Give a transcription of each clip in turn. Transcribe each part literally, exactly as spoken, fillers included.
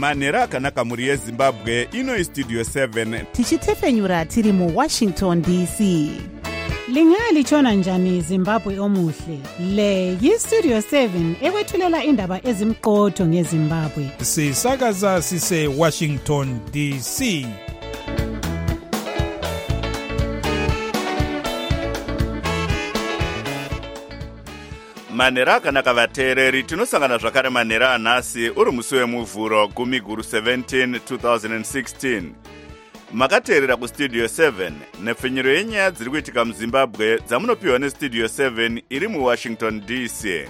manhero akanaka muri yezimbabwe. Ino istudio seven tichitefenyura tiri mu Washington D C. Lingali chona njani Zimbabwe omuhle. Le yistudio seven ekwethulela indaba ezimqotho ngeZimbabwe. Sisakaza sise Washington D C. manhero akanaka vateereri. Tinosangana zvakare manhero anhasi uri musi wemuvhuro gumi guru seventeen two thousand sixteen. Makateerera kustudio seven nepfenyero yenyaya dziri kuitika muZimbabwe dzamunopiwa nestudio seven iri muWashington D C.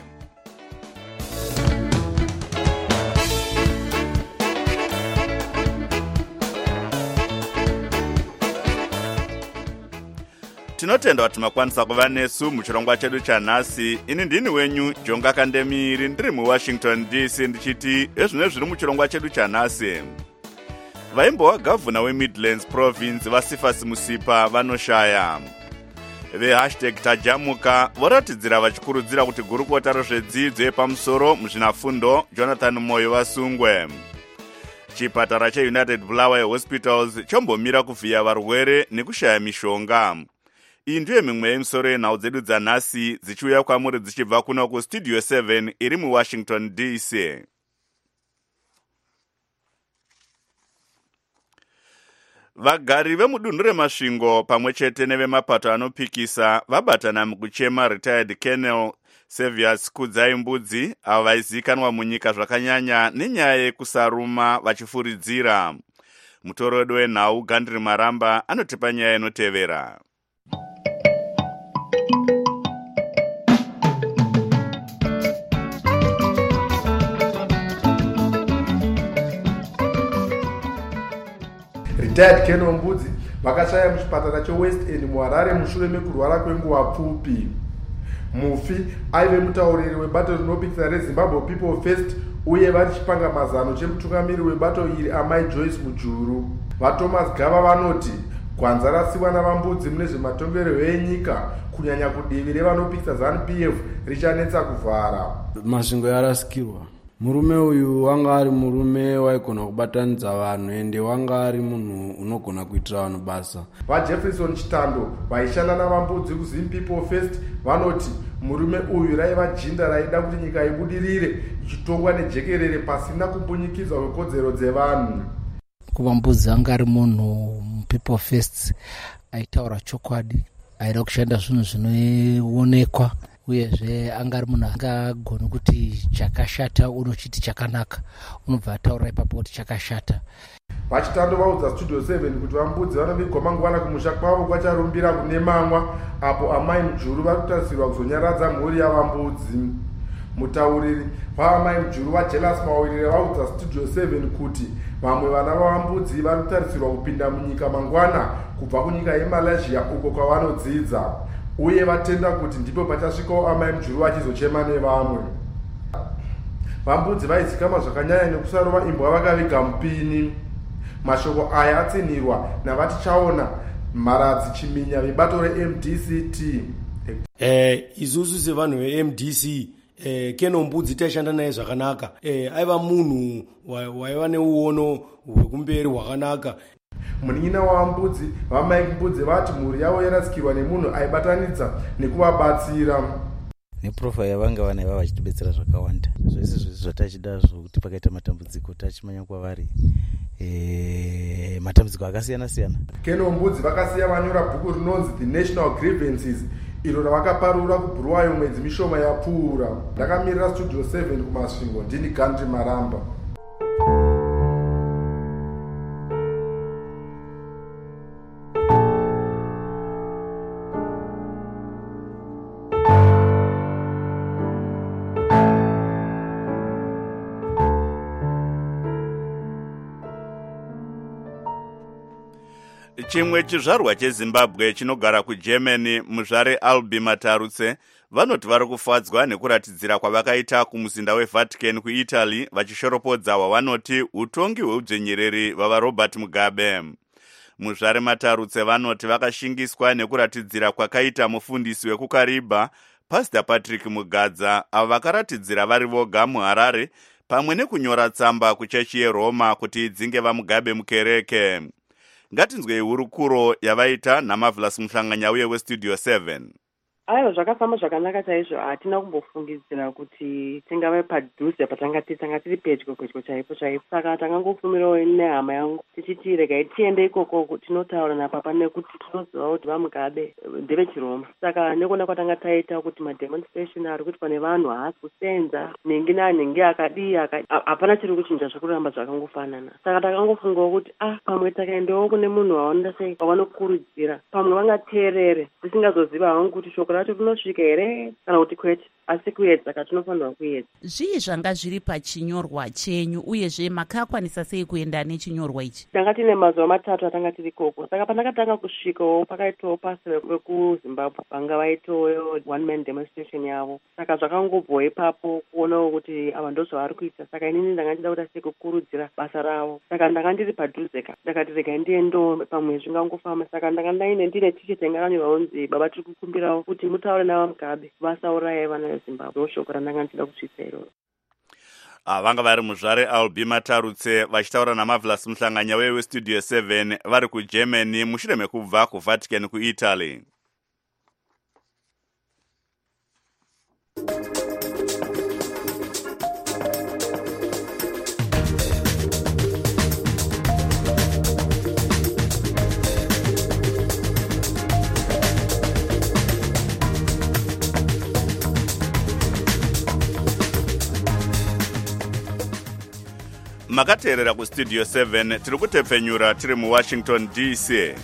Tinotenda kuti makwanisa kuva nesu muchirongwa chedu chanhasi. Ini ndini wenyu Jonga Kandemiri ndiri muWashington D C ndichiti ezvino zviri muchirongwa chedu chanhasi. Vaimbowa gavhuna weMidlands Province Vasifas Musipa vanoshaya. Vehashtag tajamuka voratidzira vachikurudzira kuti gurukota rezvedzidzo yepamusoro muzvinafundo Jonathan Moyo vasungwe. Chipatara cheUnited Bulawayo Hospitals chombomira kuvhiya varwere nekushaya mishonga. Iyi ndiyo mimwe yemisoro yenhau dzedu dzanhasi dzichiuya kwamuri dzichibva kuno kustudio seven iri muWashington D C. Vagari vemudunhu remasvingo pamwe chete nevemapato anopikisa vabatana mukuchema retired Colonel Sevius Kudzai Mbudzi avo vaizikanwa munyika zvakanyanya nenyaya yekusaruma vachifuridzira. Mutorodo wenhau Gandri Maramba anotipa nyaya inotevera. Retired Colonel Mbudzi vakashaya muchipatara cheWest End muHarare mushure mekurwara kwenguva pfupi. Mufi aive mutauriri webato rinopikisa reZimbabwe People First uye vari chipanga mazano chemutungamiri webato iri Amai Joyce Mujuru. VaThomas Gava vanoti gwanza rasiwa navaMbudzi mune zvematongerero enyika kunyanya kudivi revanopikisa ZANU P F richanetsa kuvhara. Masvingo yarasikirwa. Murume uyu wanga ari murume waigona kubatanidza vanhu ende wanga ari munhu unogona kuitira vanhu basa. VaJefferson Chitando vaishanda navaMbudzi kuZim People First vanoti murume uyu raiva jinda raida kuti nyika ibudirire ichitongwa nejekerere pasina kumbunyikidzwa kwekodzero dzevanhu. Kuva Mbudzi anga ari munhu People First aitaura chokwadi, aida kushanda zvinhu zvinoonekwa uyezve anga ari munhu angagona kuti chakashata unochiti chakanaka, unobva ataura ipapo kuti chakashata. Vachitando vaudza studio seven kuti vaMbudzi vanovigwa mangwana kumusha kwavo kwacharumbira kune mamwa apo Amai Mujuru vari kutarisirwa kuzonyaradza mhuri yavaMbudzi. Mutauriri vaAmai Mujuru vaJelas Mawirire vaudza studio seven kuti vamwe vana vavaMbudzi vari kutarisirwa kupinda munyika mangwana kubva kunyika yeMalaysia uko kwavanodzidza, uye vatenda kuti ndipo pachasvikawo Amai Mujuru vachizochema nevamwe. VaMbudzi vaizikama zvakanyanya nekusarova imbwa vakaviga mupini. Mashoko aya atsinirwa navatichaona Mharadzi Chiminya vebato reM D C T. Eh izuzu sevanhu veM D C eh Colonel Mbudzi taishanda naye zvakanaka. Eh aiva munhu waiva neuono hwekumberi hwakanaka. Munin'ina wavaMbudzi vaMike Mbudzi vati mhuri yavo yarasikirwa nemunhu aibatanidza nekuvabatsira. Neprofile yavanga vana ivava vachitibetsera zvakawanda. Zvese zvese zvatachida zvokuti pakaita matambudziko tachimanya kwavari e, matambudziko akasiyana siyana. Colonel Mbudzi vakasiya vanyora bhuku rinonzi The National Grievances iro ravakaparura kuBhuluwayo mwedzi mishoma yapfuura. Ndakamirira studio seven kumasvingo ndini Gandri Maramba. Chimwe chizvarwa cheZimbabwe chinogara kuGermany muzvare Albi Matarutse vanoti vari kufadzwa nekuratidzira kwavakaita kumuzinda weVatican kuItaly vachishoropodza wavanoti utongi hweudzvenyereri vava Robert Mugabe. Muzvare Matarutse vanoti vakashingiswa nekuratidzira kwakaita mufundisi wekuKariba Pastor Patrick Mugadza avo vakaratidzira vari voga muHarare pamwe nekunyora tsamba kuchechi yeroma kuti idzinge vamugabe mukereke. Ngatinzwei hurukuro yavaita naMarvelous Muhlanganyauye westudio seven. Aiwa, zvakafamba zvakanaka chaizvo. Hatina kumbofungidzira kuti tingave padhuze patanga tanga tiri pedyo pedyo chaipo chaipo. Saka takangofumirawo nehama yangu tichiti regai tiende ikoko tinotaura napapa nekuti tinoziva kuti vamugabe ndevechiroma. Saka nekuona kwatanga taita kuti mademonstration ari kuti pane vanhu haasi kusenza nenge nanenge akadii hapana chiri kuchinja zvekuramba zvakangofanana. Saka takangofungawo kuti ah pamwe takaendawo kune munhu waonda sei wavanokurudzira pamwe vangateerere tisingazoziva hangu kuti shoko racho rinosvika here kana kuti kwete, asi kuedza katinofanirwa kuedza. Zvii zvanga zviri pachinyorwa chenyu uyezve makakwanisa sei kuenda nechinyorwa ichi? Tanga tine mazuva matatu atanga tiri ikoko. Saka pandakatanga kusvikawo pakaitawo pasi vekuzimbabwe vanga vaitowo one man demonstration yavo. Saka zvakangobvawo ipapo kuonawo kuti ava ndozvavari kuita. Saka inini ndanga ndida kuti asikukurudzira basa ravo. Saka ndanga ndiri padhuzeka ndakati regai ndiendewo pamwe zvingangofamba. Saka ndanga ndaine ndine ticheti yanga yakanyorwa kunzi baba tiri kukumbirawo kuti mutaure navamugabe vasauraya vana vezimbabwe. Ndoshoko randanga ndida kusvitsa iroro. Vanga vari muzvare Albi Matarutse vachitaura naMarvelous Muhlanganyauye westudio seven vari kuGermany mushure mekubva kuVatican kuItaly. Makateerera kustudio seven tiri kutepfenyura tiri muWashington D C.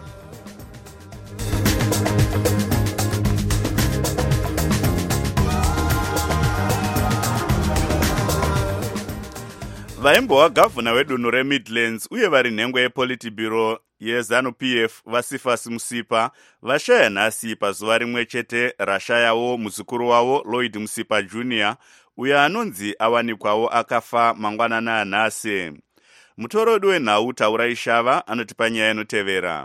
Vaimbova gavhuna wedunhu reMidlands uye vari nhengo yePolitburo yeZanu-P F vaSifas Musipa vashaya nhasi pazuva rimwe chete rashayawo muzukuru wavo Lloyd Musipa Junior uyo anonzi awanikwawo akafa mangwanana anhasi. Mutorodo wenhau Taurai Shava anotipa nyaya inotevera.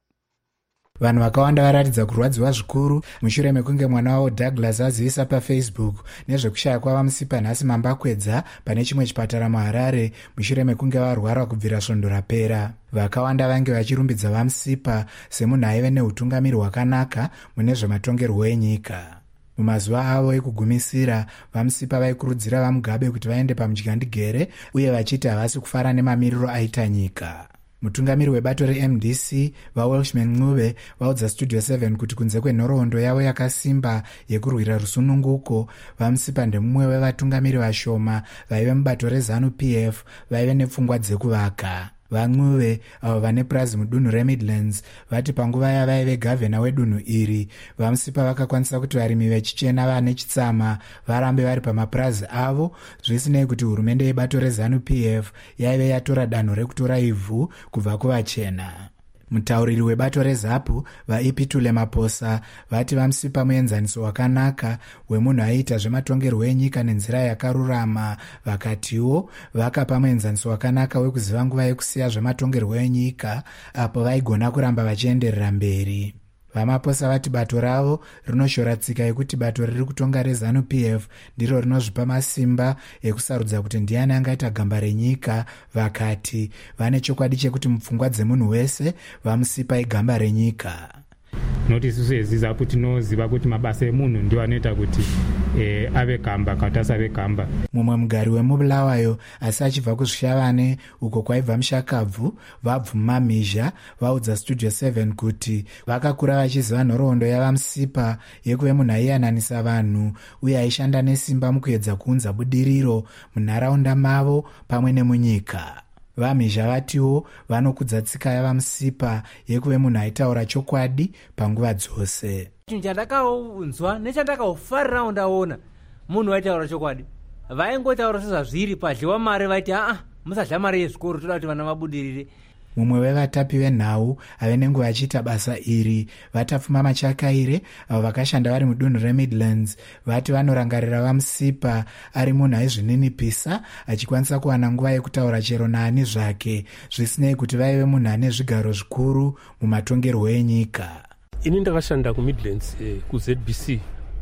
Vanhu vakawanda varatidza kurwadziwa zvikuru mushure mekunge mwana wavo Douglas azivisa paFacebook nezvekushaya kwavamusipa nhasi mambakwedza pane chimwe chipatara muHarare mushure mekunge varwara kubvira svondo rapera. Vakawanda vange vachirumbidza vamusipa semunhu aive neutungamiri hwakanaka mune zvematongerwo enyika. Mumazuva avo ekugumisira vamusipa vaikurudzira vamugabe kuti vaende pamudyandigere uye vachiti havasi kufara nemamiriro aita nyika. Mutungamiri webato reM D C vaWelshman Ncube vaudza studio seven kuti kunze kwenhoroondo yavo yakasimba yekurwira rusununguko, vamusipa ndemumwe wevatungamiri vashoma vaive mubato reZanu-P F vaive nepfungwa dzekuvaka. VaNcube avo vane purazi mudunhu reMidlands vati panguva yavaive gavhena wedunhu iri vamusipa vakakwanisa kuti varimi vechichena vane chitsama varambe vari pamapurazi avo, zvisinei kuti hurumende yebato reZanu-P F yaive yatora danho rekutora ivhu kubva kuvachena. Mutauriri webato reZapu vaIpitule Maposa vati vamusipa muenzaniso wakanaka wemunhu aiita zvematongerwo enyika nenzira yakarurama. Vakatiwo vakapa muenzaniso wakanaka wekuziva nguva yekusiya zvematongerwo enyika apo vaigona kuramba vachienderera mberi. Vamaposa vati bato ravo rinoshora tsika yekuti bato riri kutonga reZanu-P F ndiro rinozvipa masimba ekusarudza kuti ndiani angaita gamba renyika. Vakati vane chokwadi chekuti mupfungwa dzemunhu wese vamusipa igamba renyika. Noti isusu eziZapu tinoziva kuti mabasa emunhu ndiwo anoita kuti e, ave gamba kana kuti asave gamba. Mumwe mugari wemubulawayo asi achibva kuzvishavane uko kwaibva mushakabvu vabvumamizha vaudza studio seven kuti vakakura vachiziva nhoroondo yavamusipa yekuve munhu aiyananisa vanhu uye aishanda nesimba mukuedza kuunza budiriro munharaunda mavo pamwe nemunyika. Vamizha vatiwo vanokudza tsika yavamusipa yekuve munhu aitaura chokwadi panguva dzose. Chinhu chandakaunzwa nechandakaufarira ndaona munhu aitaura chokwadi. Vaingotaura sezvazviri padliwa mari vaiti aa musadla mari yezvikoro toda kuti vana vabudirire. Mumwe wevatapi venhau ave nenguva achiita basa iri vatapfuma Machakaire avo vakashanda vari mudunhu reMidlands vati vanorangarira vamusipa ari munhu aizvininipisa achikwanisa kuwana nguva yekutaura chero naani zvake zvisinei kuti vaive munhu ane zvigaro zvikuru mumatongerwo enyika. Ini ndakashanda kuMidlands eh, kuZ B C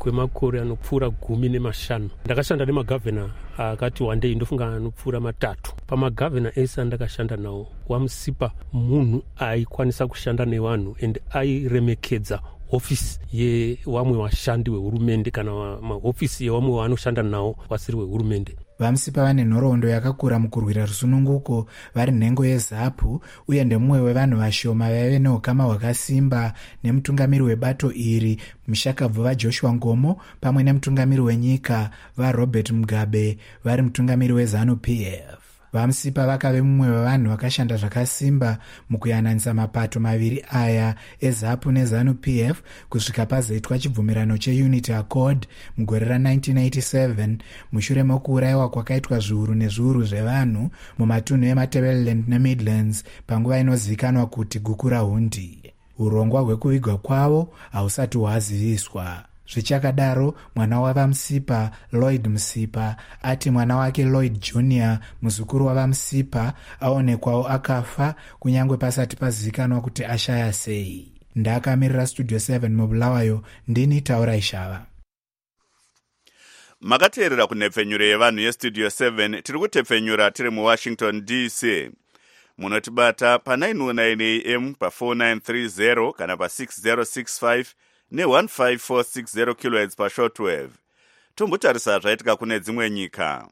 kwemakore anopfuura gumi nemashanu. Ndakashanda nemagavhena akati wandei ndofunga anopfuura matatu. Pamagavhena ese andakashanda nawo, Wamusipa munhu aikwanisa kushanda nevanhu and airemekedza ofisi yewamwe vashandi vehurumende kana maofisi yewamwe vanoshanda nawo vasiri vehurumende. Vamusipa vane nhoroondo yakakura mukurwira rusununguko vari nhengo yeZAPU uye ndemumwe wevanhu vashoma vaive neukama hwakasimba nemutungamiri webato iri mushakabvu vaJoshua Ngomo pamwe nemutungamiri wenyika vaRobert Mugabe vari mutungamiri weZANU-P F. Vamusipa vakave mumwe wevanhu vakashanda zvakasimba mukuyananisa mapato maviri aya eZAPU neZANU-P F kusvika pazoitwa chibvumirano cheUnity Accord mugore ra-nineteen eighty-seven mushure mokuurayiwa kwakaitwa zviuru nezviuru zvevanhu mumatunhu eMatabeleland neMidlands panguva inozivikanwa kuti guku raHundi. Urongwa hwekuvigwa kwavo hausati hwaziviswa. Zvichakadaro, mwana wavamusipa Lloyd Musipa ati mwana wake Lloyd Junior muzukuru wavamusipa aonekwawo akafa kunyangwe pasati pazivikanwa kuti ashaya sei. Ndakamirira Studio seven mubulawayo, ndini Taura Ishava. Makateerera kunhepfenyuro yevanhu yestudio seven tiri kutepfenyura tiri muWashington D C. Munotibata pa nine oh nine A M pa four nine three zero kana pa six zero six five ne one five four six zero kilohertz pa shortwave. Tombotarisa zvaitika kune dzimwe nyika.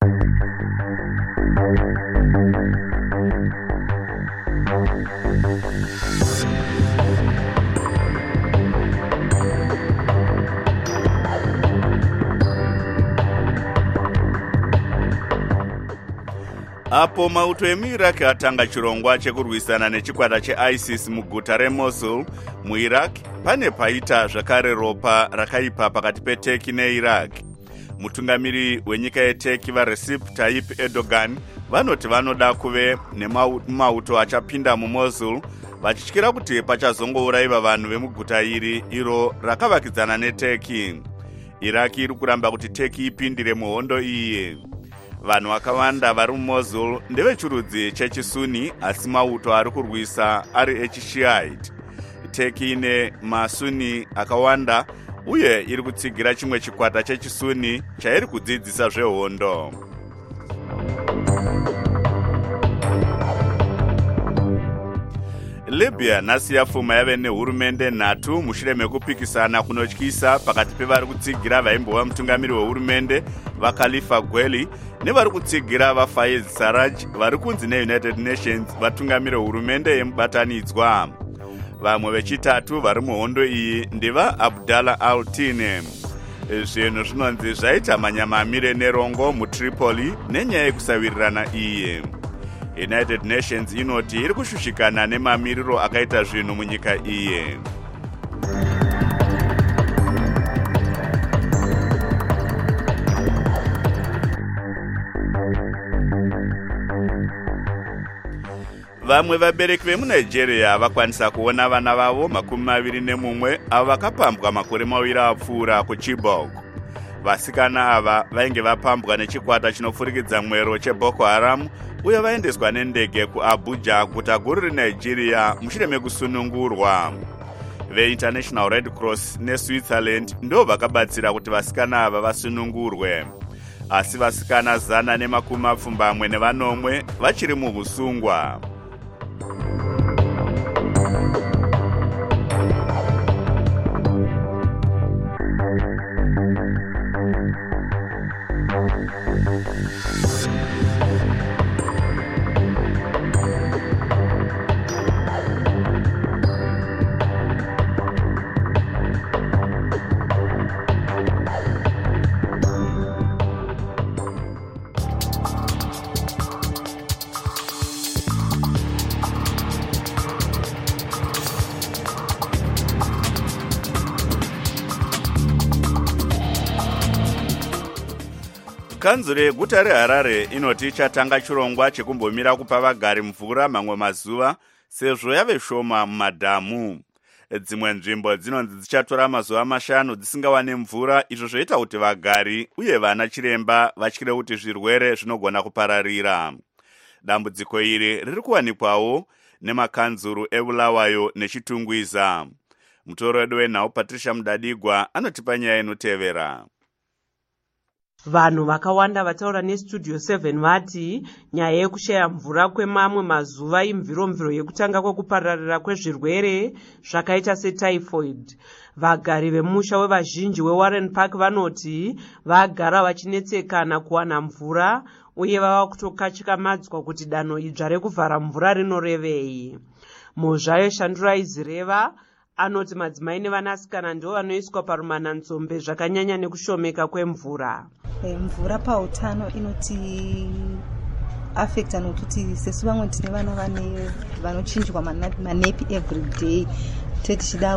Apo mauto emuIraq atanga chirongwa chekurwisana nechikwata cheISIS muguta reMosul muIraq, pane paita zvakare ropa rakaipa pakati peTurkey neIraq. Mutungamiri wenyika yeTurkey vaRecep Tayyip Erdogan vanoti vanoda kuve nemauto achapinda muMosul vachityira kuti pachazongourayiwa vanhu vemuguta iri iro rakavakidzana neTurkey. Iraq iri kuramba kuti Turkey ipindire muhondo iyi. Vanhu vakawanda vari muMosul ndevechirudzi chechisuni asi mauto ari kurwisa ari echishiite. Turkey ine masuni akawanda uye iri kutsigira chimwe chikwata chechisuni chairi kudzidzisa zvehondo. Libya nhasi yapfuma yave nehurumende nhatu mushure mekupikisana kunotyisa pakati pevari kutsigira vaimbova mutungamiri wehurumende vaKhalifa Gweli nevari kutsigira vaFayez Sarraj vari kunzi neUnited Nations vatungamiri wehurumende yemubatanidzwa. Vamwe vechitatu vari muhondo iyi ndiva Abdallah Al-Tine. Zvinhu zvinonzi zvaita manyamamire nerongo muTripoli nenyaya yekusawirirana iyi. United Nations inoti iri kushushikana nemamiriro akaita zvinhu munyika iyi. Vamwe vabereki vemuNigeria vakwanisa kuona vana vavo makumi maviri nemumwe avo vakapambwa makore maviri apfuura kuChibok. Vasikana ava vainge vapambwa nechikwata chinofurikidza mwero cheBoko Haram uye vaendeswa nendege kuAbuja, guta guru reNigeria, mushure mekusunungurwa. VeInternational Red Cross neSwitzerland ndo vakabatsira kuti vasikana ava vasunungurwe. Asi vasikana zana nemakumi mapfumbamwe nevanomwe vachiri muhusungwa. Kanzuro yeguta reHarare inoti ichatanga chirongwa chekumbomira kupa vagari mvura mamwe mazuva sezvo yave shoma mumadhamu. Dzimwe nzvimbo dzinonzi dzichatora mazuva mashanu dzisingawane mvura, izvo zvoita kuti vagari uye vana chiremba vatyire kuti zvirwere zvinogona kupararira. Dambudziko iri riri kuwanikwawo nemakanzuru eBulawayo neChitungwiza. Mutoro wedu wenhau Patricia Mudadigwa anotipa nyaya inotevera. Vanhu vakawanda vataura nestudio seven vati nyaya yekushaya mvura kwemamwe mazuva imviromviro yekutanga kwekupararira kwezvirwere zvakaita setyphoid. Vagari vemusha wevazhinji weWarren Park vanoti vagara vachinetsekana kuwana mvura uye vava kutokachikamadzwa kuti danho idzva rekuvhara mvura rinorevei. Muzvayo Shandura Izireva anoti madzimai nevanasikana ndivo vanoiswa parumananzombe zvakanyanya nekushomeka kwemvura. E, mvura pautano inoti affecta nokuti sesu vamwe tine vana vane vanochinjwa manepi every day tichida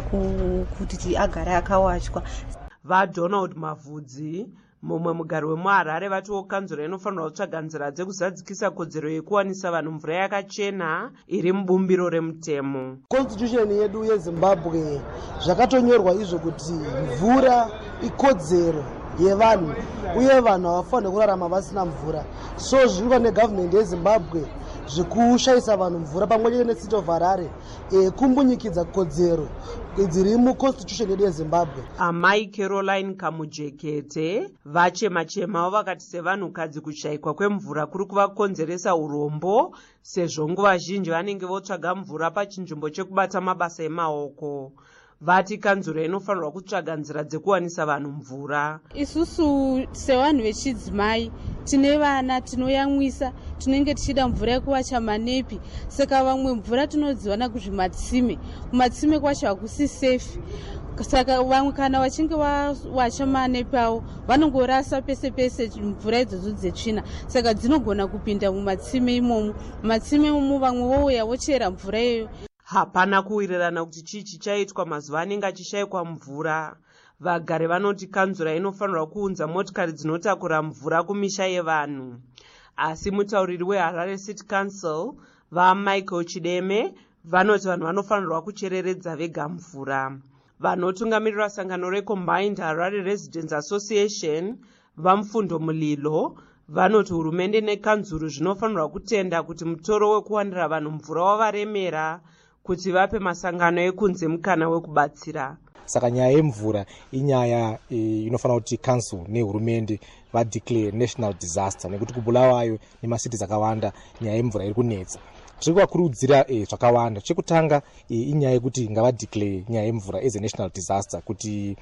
kuti agare akawachwa. VaDonald Mavhudzi mumwe mugari wemuHarare vatiwo kanzura inofanirwa kutsvaga nzira dzekuzadzikisa kodzero yekuwanisa vanhu mvura yakachena iri mubumbiro remutemo. Constitution yedu yeZimbabwe zvakatonyorwa izvo kuti mvura ikodzero yevanhu uye vanhu havafaniri kurarama vasina mvura. So zvirikuitwa negovernment yeZimbabwe zvekushayisa vanhu mvura pamwe chete necity of Harare e, kumbunyikidza kodzero dziri muconstitution yedu yeZimbabwe. Amai Caroline Kamujekete vachema-chemawo vakati sevanhukadzi kushayikwa kwemvura kuri kuvakonzeresa urombo sezvo nguva zhinji vanenge votsvaga mvura pachinzvimbo chekubata mabasa emaoko. Vati kanzura inofanirwa kutsvaga nzira dzekuwanisa vanhu mvura. Isusu sevanhu vechidzimai tine vana tinoyamwisa, tinenge tichida mvura yekuwacha manepi, saka vamwe mvura tinodziwana kuzvimatsime. Kumatsime kwacho hakusi safe. Saka vamwe kana vachinge vawacha manepi avo vanongorasa pese pese mvura idzodzo dzetsvina, saka dzinogona kupinda mumatsime imomo. Matsime imomo vamwe vouya vochera mvura iyoyo. Hapana kuwirirana kuti chii chichaitwa mazuva anenge achishayikwa mvura. Vagari vanoti kanzura inofanirwa kuunza motikari dzinotakura mvura kumisha yevanhu. Asi mutauriri weHarare City Council vaMichael Chideme vanoti vanhu vanofanirwa kuchereredza vega mvura. Vanotungamirira sangano reCombined Harare Residents Association vaMufundo Mulilo vanoti hurumende nekanzuru zvinofanirwa kutenda kuti mutoro wekuwanira vanhu mvura wavaremera kuti vape masangano ekunze mukana wekubatsira. Saka nyaya yemvura inyaya e, inofanira kuti council nehurumende vadeclare national disaster nekuti kubulawayo nemacity akawanda nyaya yemvura iri kunetsa. Tiri kuvakurudzira e, zvakawanda. Chekutanga e, inyaya yekuti ngavadeclare nyaya yemvura as a national disaster kuti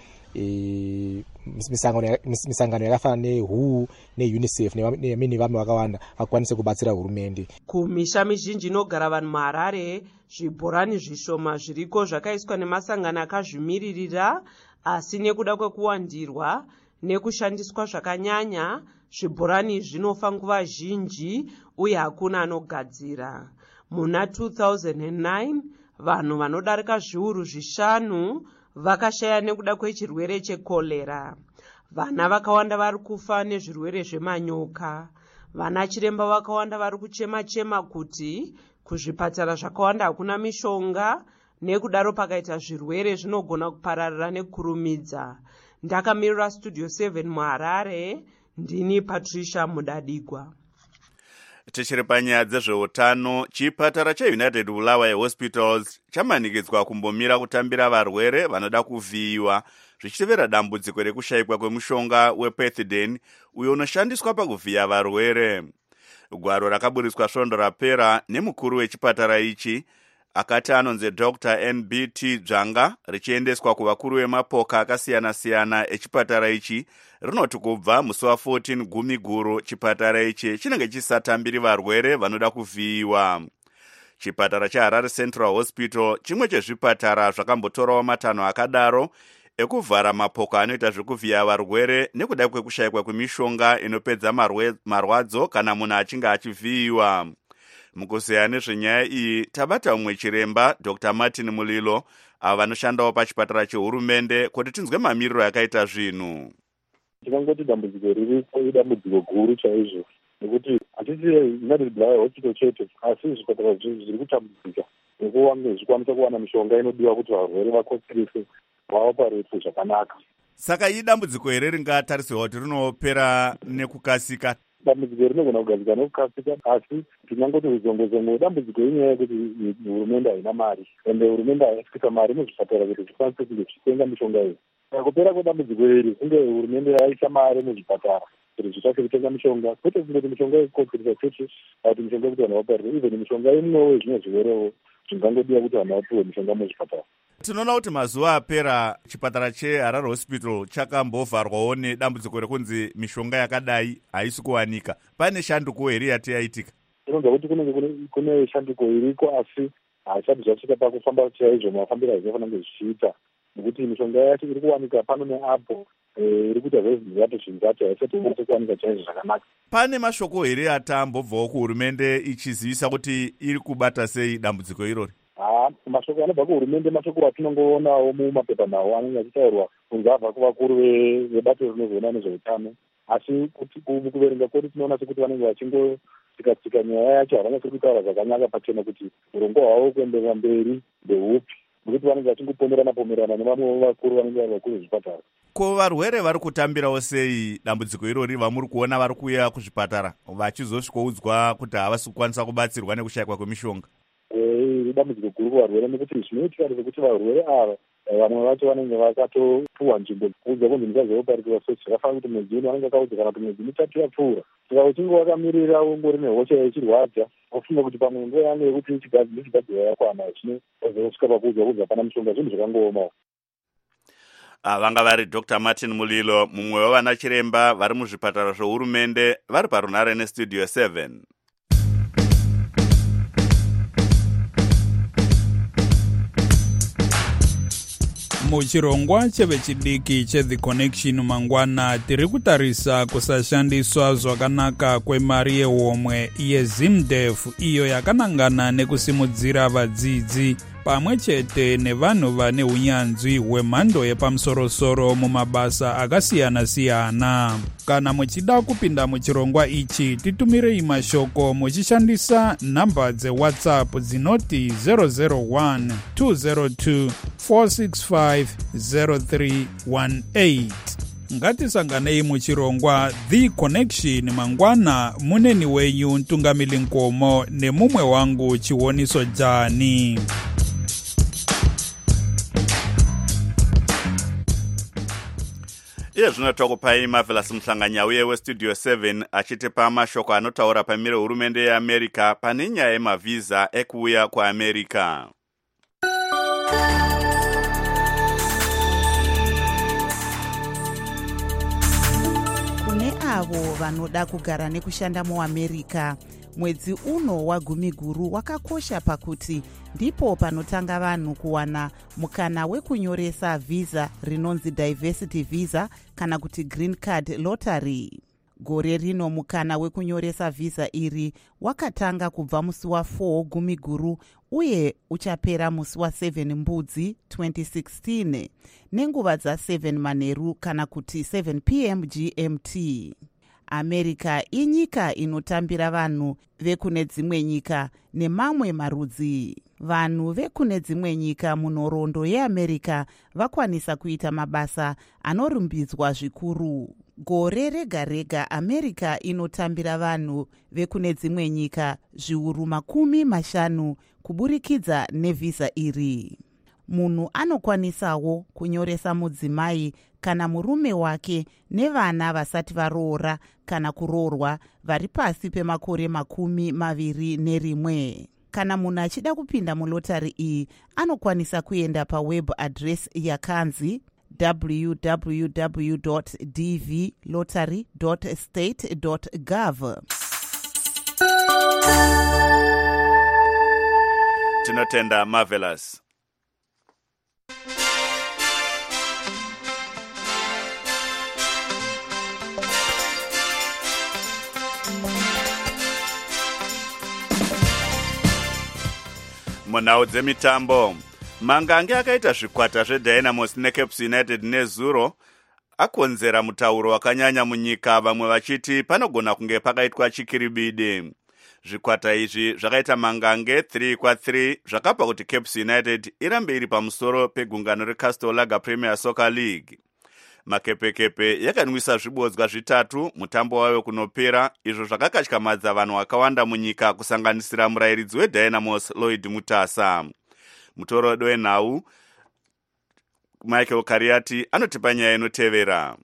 e, misangano yakafana neW H O neUNICEF nevamwe vakawanda vakwanise kubatsira hurumende. Kumisha mizhinji inogara vanhu muHarare zvibhorani zvishoma zviriko zvakaiswa nemasangano akazvimiririra, asi nekuda kwekuwandirwa nekushandiswa zvakanyanya zvibhorani zvinofa nguva zhinji uye hakuna anogadzira. Muna two thousand nine vanhu vanodarika zviuru zvishanu vakashaya nekuda kwechirwere chekolera. Vana vakawanda vari kufa nezvirwere zvemanyoka. Vana chiremba vakawanda vari kuchema-chema kuti kuzvipatara zvakawanda hakuna mishonga, nekudaro pakaita zvirwere zvinogona kupararira nekurumidza. Ndakamirira Studio seven muHarare, ndini Patricia Mudadigwa. Tichiri panyaya dzezveutano, chipatara cheUnited Bulawayo Hospitals chamanikidzwa kumbomira kutambira varwere vanoda kuvhiyiwa zvichitevera dambudziko rekushayikwa kwemushonga wePethidine uyo unoshandiswa pakuvhiya varwere. Gwaro rakaburiswa svondo rapera nemukuru wechipatara ichi akati anonzi Doctor N B T Dzvanga richiendeswa kuvakuru vemapoka akasiyana-siyana echipatara ichi rinoti kubva musi wa14 gumi guru chipatara ichi chinenge chisatambiri varwere vanoda kuvhiyiwa. Chipatara chaHarare Central Hospital chimwe chezvipatara zvakambotorawo matanho akadaro ekuvhara mapoka anoita zvekuvhiya varwere nekuda kwekushayikwa kwemishonga inopedza marwadzo kana munhu achinge achivhiyiwa. Mukuzeya nezvenyaya iyi tabata umwe chiremba Doctor Martin Mulilo ava vanoshandawo pachipatara chehurumende kuti tinzwe mamiriro yakaita zvinhu. Tinongoti dambudziko ririko idambudziko guru chaizvo nekuti hatisi United Bulawayo Hospital chete asi zvipatara zviri kutambudzika nekuwange zvikwanisa kuwana mishonga inodiwa kuti varwere vakotsirise vaoparetwe zvakanaka. Saka idambudziko here ringatarisirwa kuti rinopera nekukasika? dambudziko rinogona kugadzika nekukasika, asi tinangoti uzongozongo dambudziko inyaya yekuti hurumende haina mari, ende hurumende haisi kuisa mari muzvipatara kuti zvikwanise kunge zvichitenga mishonga iyi. Kupera kwedambudziko iri kunge hurumende yaisa mari muzvipatara kuti zvichase kutenga mishonga, kwete kungoti mishonga ikotsirisa chete kuti mishonga yekuti vanhu vaparire, even mishonga inowo zvimwe zviwerewo zvingangodiwa kuti vanhu vapiwe mishonga muzvipatara. Tinoona kuti mazuva apera chipatara cheHarare Hospital chakambovharwawo nedambudziko rekunzi mishonga yakadai haisi kuwanika. Pane shanduko here yati yaitika? Tinonzwa kuti kunenge kune shanduko iriko, asi haisati zvasvika pakufamba chaizvo mafambiro azvinofana kunge zvichiita, nekuti mishonga yacho iri kuwanika pano neapo, iri kuita zvezvizato zvinzato haisati ikwanise kuwanika chaizvo zvakanaka. Pane mashoko here atambobvawo kuhurumende ichizivisa kuti iri kubata sei dambudziko irori? Ah, mashoko anobva kuhurumende mashoko atinongoonawo mumapepa nawo anenge achitaurwa kunze abva kuvakuru vebato rinozoona nezveutano, asi kuverenga kwedu tinoona sekuti vanenge vachingosika-sika nyaya yacho, havanyasi kutaura zvakanaka pachena kuti urongwa hwavo kuenderera mberi ndehupi, nekuti vanenge vachingopomerana-pomerana nevamwe vakuru vanenge vari vakuru vezvipatara. Ko varwere vari kutambirawo sei dambudziko irori? Vamuri kuona vari kuuya kuzvipatara vachizosvikoudzwa kuti havasi kukwanisa kubatsirwa nekushayikwa kwemishonga? Dambudziko guru kuvarwere nekuti zvinoitika ndezvekuti varwere ava vamwe vacho vanenge vakatopuwa nzvimbo kuudza kunzi musazoparikirwa sosi, zvakafanira kuti mwedzi uno vanenge vakaudza kana kuti mwedzi mitatu yapfuura. Saka uchinge wakamirira ungori nehosha ichirwadza, wafunga kuti pamwe nguva yange yekuti ichigadzirwa yakwana, zvinozosvika pakuudza kuti hapana mishonga, zvinhu zvakangoomawo. Vanga vari Doctor Martin Mulilo, mumwe wavana chiremba vari muzvipatara zvohurumende, vari parunare nestudio seven. Muchirongwa chevechidiki cheThe Connection mangwana tiri kutarisa kusashandiswa zvakanaka kwemari yeomwe yeZimDef, iyo yakanangana nekusimudzira vadzidzi pamwe chete nevanhu vane unyanzvi hwemhando yepamusorosoro mumabasa akasiyana-siyana. Kana muchida kupinda muchirongwa ichi, titumirei mashoko muchishandisa nhamba dzeWhatsApp dzinoti zero zero one two zero two four six five zero three one eight. Ngatisanganei muchirongwa The Connection mangwana. Muneni wenyu Ntungamili Nkomo nemumwe wangu Chiwoniso Jani. Iye zvino takupai Marvelous Mhlanganyauye westudio seven achitipa mashoko anotaura pamire hurumende yeAmerica pane nyaya yemavhiza ekuuya kuAmerica. Kune avo vanoda kugara nekushanda muAmerica, mwedzi uno wagumi guru wakakosha pakuti ndipo panotanga vanhu kuwana mukana wekunyoresa visa rinonzi diversity visa kana kuti green card lottery. Gore rino mukana wekunyoresa visa iri wakatanga kubva musi wa four gumi guru uye uchapera musi wa seven mbudzi twenty sixteen nenguva dza seven manheru kana kuti seven p m G M T. America inyika inotambira vanhu vekune dzimwe nyika nemamwe marudzi. Vanhu vekune dzimwe nyika munhoroondo yeAmerica vakwanisa kuita mabasa anorumbidzwa zvikuru. Gore rega rega America inotambira vanhu vekune dzimwe nyika zviuru makumi mashanu kuburikidza nevisa iri. Munhu anokwanisawo kunyoresa mudzimai kana murume wake nevana vasati varoora kana kuroorwa vari pasi pemakore makumi maviri nerimwe. Kana munhu achida kupinda mulotari iyi, anokwanisa kuenda paweb address yakanzi w w w dot d v lottery dot state dot gov. Tinotenda Marvelous. Munhau dzemitambo, Mangange akaita zvikwata zveDynamos neCaps United nezuro akonzera mutauro wakanyanya munyika, vamwe vachiti panogona kunge pakaitwa chikiribidi. Zvikwata izvi zvakaita Mangange three kwa three zvakapa kuti Caps United irambe iri pamusoro pegungano reCastle Lager Premier Soccer League. Makepekepe yakanwisa zvibodzwa zvitatu mutambo wayo kunopera, izvo zvakakatyamadza vanhu vakawanda munyika kusanganisira murayiridzi weDynamos Lloyd Mutasa. Mutorodi wenhau Michael Kariati anotipa nyaya inotevera.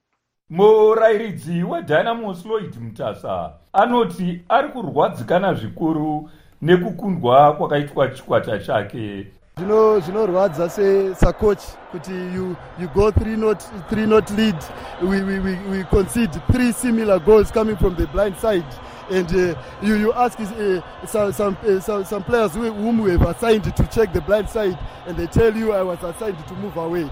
Murayiridzi weDynamos Lloyd Mutasa anoti ari kurwadzikana zvikuru nekukundwa kwakaitwa chikwata chake. Zvinorwadza secoach kuti you you go three not three not lead, we we we, we concede three similar goals coming from the blind side, and uh, you you ask uh, some some, uh, some some players whom we have assigned to check the blind side, and they tell you I was assigned to move away.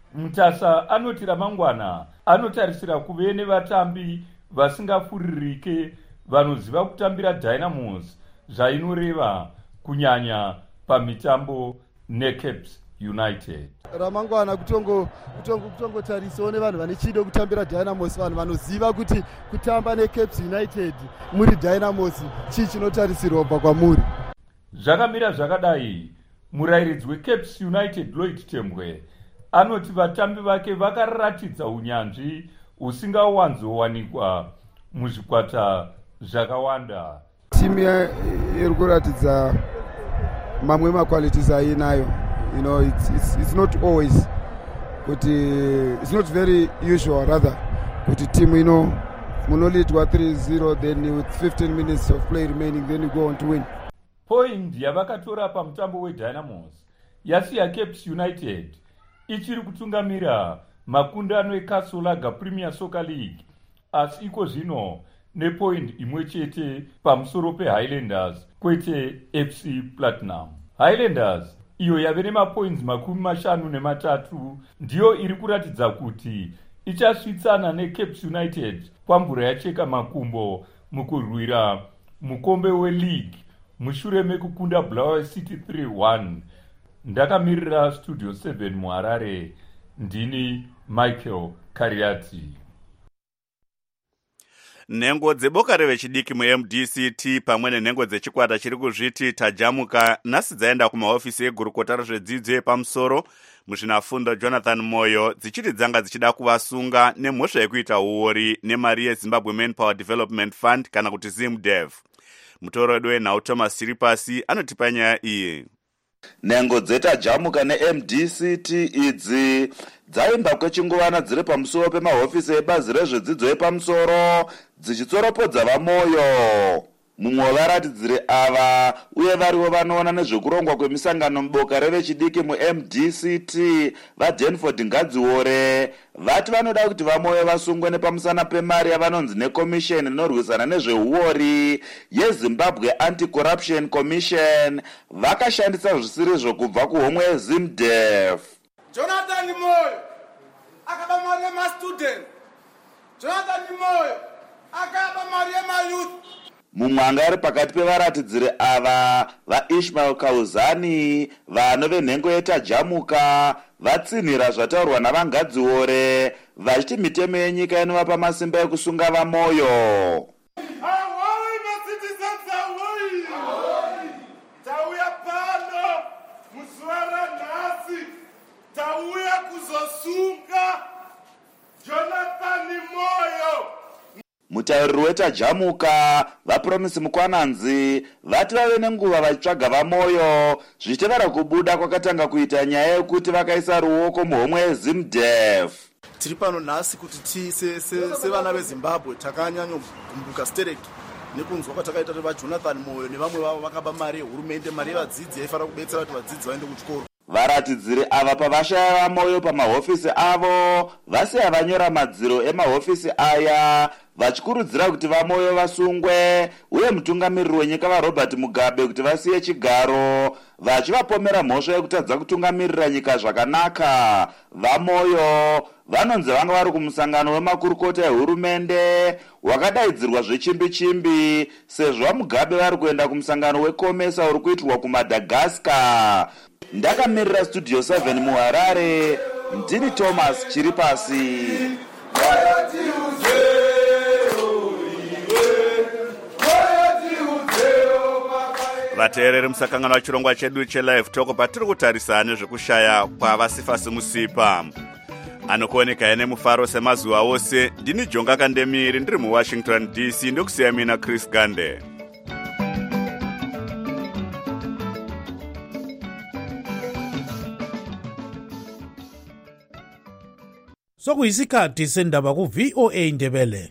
Mutasa anoti ramangwana anotarisira kuve nevatambi vasingafuririke vanoziva kutambira Dynamos zvainoreva kunyanya pamitambo neCaps United. Ramangwana kutongo kutongo kutongo tarisawo nevanhu vane chido kutambira Dynamos, vanhu vanoziva kuti kutamba neCaps United muri Dynamos chii chinotarisirwa kubva kwamuri. Zvakamira zvakadai, murayiridzi weCaps United Lloyd Tembwe anoti vatambi vake vakaratidza unyanzvi husingawanzowanikwa muzvikwata zvakawanda. Timu iri kuratidza mamwe maqualities ainayo, you know, it's, it's, it's not always kuti it's not very usual rather kuti timu ino munolidwa three zero then with fifteen minutes of play remaining then you go on to win. Point yavakatora pamutambo weDynamos yasiya Caps United ichiri kutungamira makundano eKasolaga Premier Soccer League, asi iko zvino nepoint imwe chete pamusoro peHighlanders kwete F C Platinum. Highlanders iyo yave nemapoints makumi mashanu nematatu ndiyo iri kuratidza kuti ichasvitsana neCaps United pamvura yacheka makumbo mukurwira mukombe weLeague mushure mekukunda Bulawayo City three one. Ndakamirira Studio seven muHarare, ndini Michael Kariati. Nhengo dzeboka revechidiki muM D C T pamwe nenhengo dzechikwata chiri kuzviti tajamuka nhasi dzaenda kumahofisi egurukota rezvedzidzo yepamusoro muzvinafundo Jonathan Moyo dzichiti dzanga dzichida kuvasunga nemhosva yekuita uori nemari yeZimbabwe Manpower Development Fund kana kuti ZimDev. Mutorodi wenhau Thomas Chiripasi anotipa nyaya iyi. Nhengo dzetajamuka neM D C T idzi dzaimba kwechinguvana dziri pamusoro pemahofisi ebazi rezvedzidzo yepamusoro dzichitsoropodza vamoyo. Mumwe wevaratidziri ava uye varivo vanoona nezvekurongwa kwemisangano muboka revechidiki muM D C T vaDanford Ngadziore vati vanoda kuti vamoyo vasungwe nepamusana pemari yavanonzi nekomisheni inorwisana nezveuori yeZimbabwe Anti-Corruption Commission vakashandisa zvisiri zvokubva kuhomwe yeZimDev. Jonathan Moyo akaba mari yemastudent, Jonathan Moyo akaba mari yemayouth. Mumwe anga ari pakati pevaratidziri ava vaIshmael Kauzani vano venhengo yetajamuka vatsinhira zvataurwa navangadziore vachiti mitemo yenyika inovapa masimba ekusunga vamoyo. Ahoi macitizens, ahoi! Tauya pano muzuva ranhasi, tauya kuzosunga Jonathan Moyo. Mutauriri wetajamuka vaPromise Mukwananzi vati vave nenguva vachitsvaga vamoyo zvichitevera kubuda kwakatanga kuita nyaya yekuti vakaisa ruoko muhomwe yeZimDev. Tiri pano nhasi kuti ti sevana veZimbabwe takanyanya kugumbuka stereki nekunzwa kwatakaita vaJonathan Moyo nevamwe vavo vakaba mari yehurumende, mari yevadzidzi yaifanira kubetsera kuti vadzidzi vaende kuchikoro. Varatidziri ava pavashaya vamoyo pamahofisi avo vasiya vanyora madziro emahofisi aya vachikurudzira kuti vamoyo vasungwe uye mutungamiriri wenyika vaRobert Mugabe kuti vasiye chigaro vachivapomera mhosva yekutadza kutungamirira nyika zvakanaka. Vamoyo vanonzi vanga vari kumusangano wemakurukota ehurumende wakadaidzirwa zvechimbi-chimbi sezvo vaMugabe vari kuenda kumusangano weCOMESA uri kuitirwa kuMadagascar. Ndakamirira Studio seven muHarare, ndini Thomas Chiripasi. Vateereri musakangana chirongwa chedu chelive talk patiri kutarisa nezvekushaya kwavasifasi musipa. anokuoneka ene mufaro semazuva ose. Ndini Jonga Kandemiri ndiri muWashington D C ndokusiya mina Chris Gande. Sokuyisikhathi sendaba ku V O A Ndebele.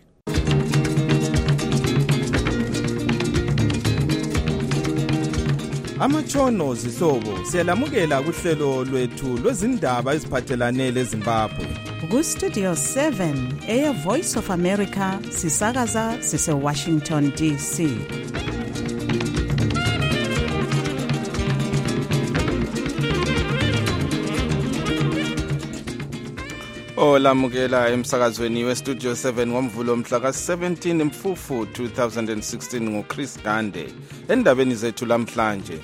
Amatshono zihlobo siyalamukela kuhlelo lwethu lwezindaba eziphathelane leZimbabwe. Ku Studio seven, Air Voice of America, sisakaza sise Washington D C. Olamukela emsakazweni we Studio seven ngomvulo mhla ka seventeen Mfufu two thousand sixteen ngoChris Gande. Endabeni zethu lamhlanje.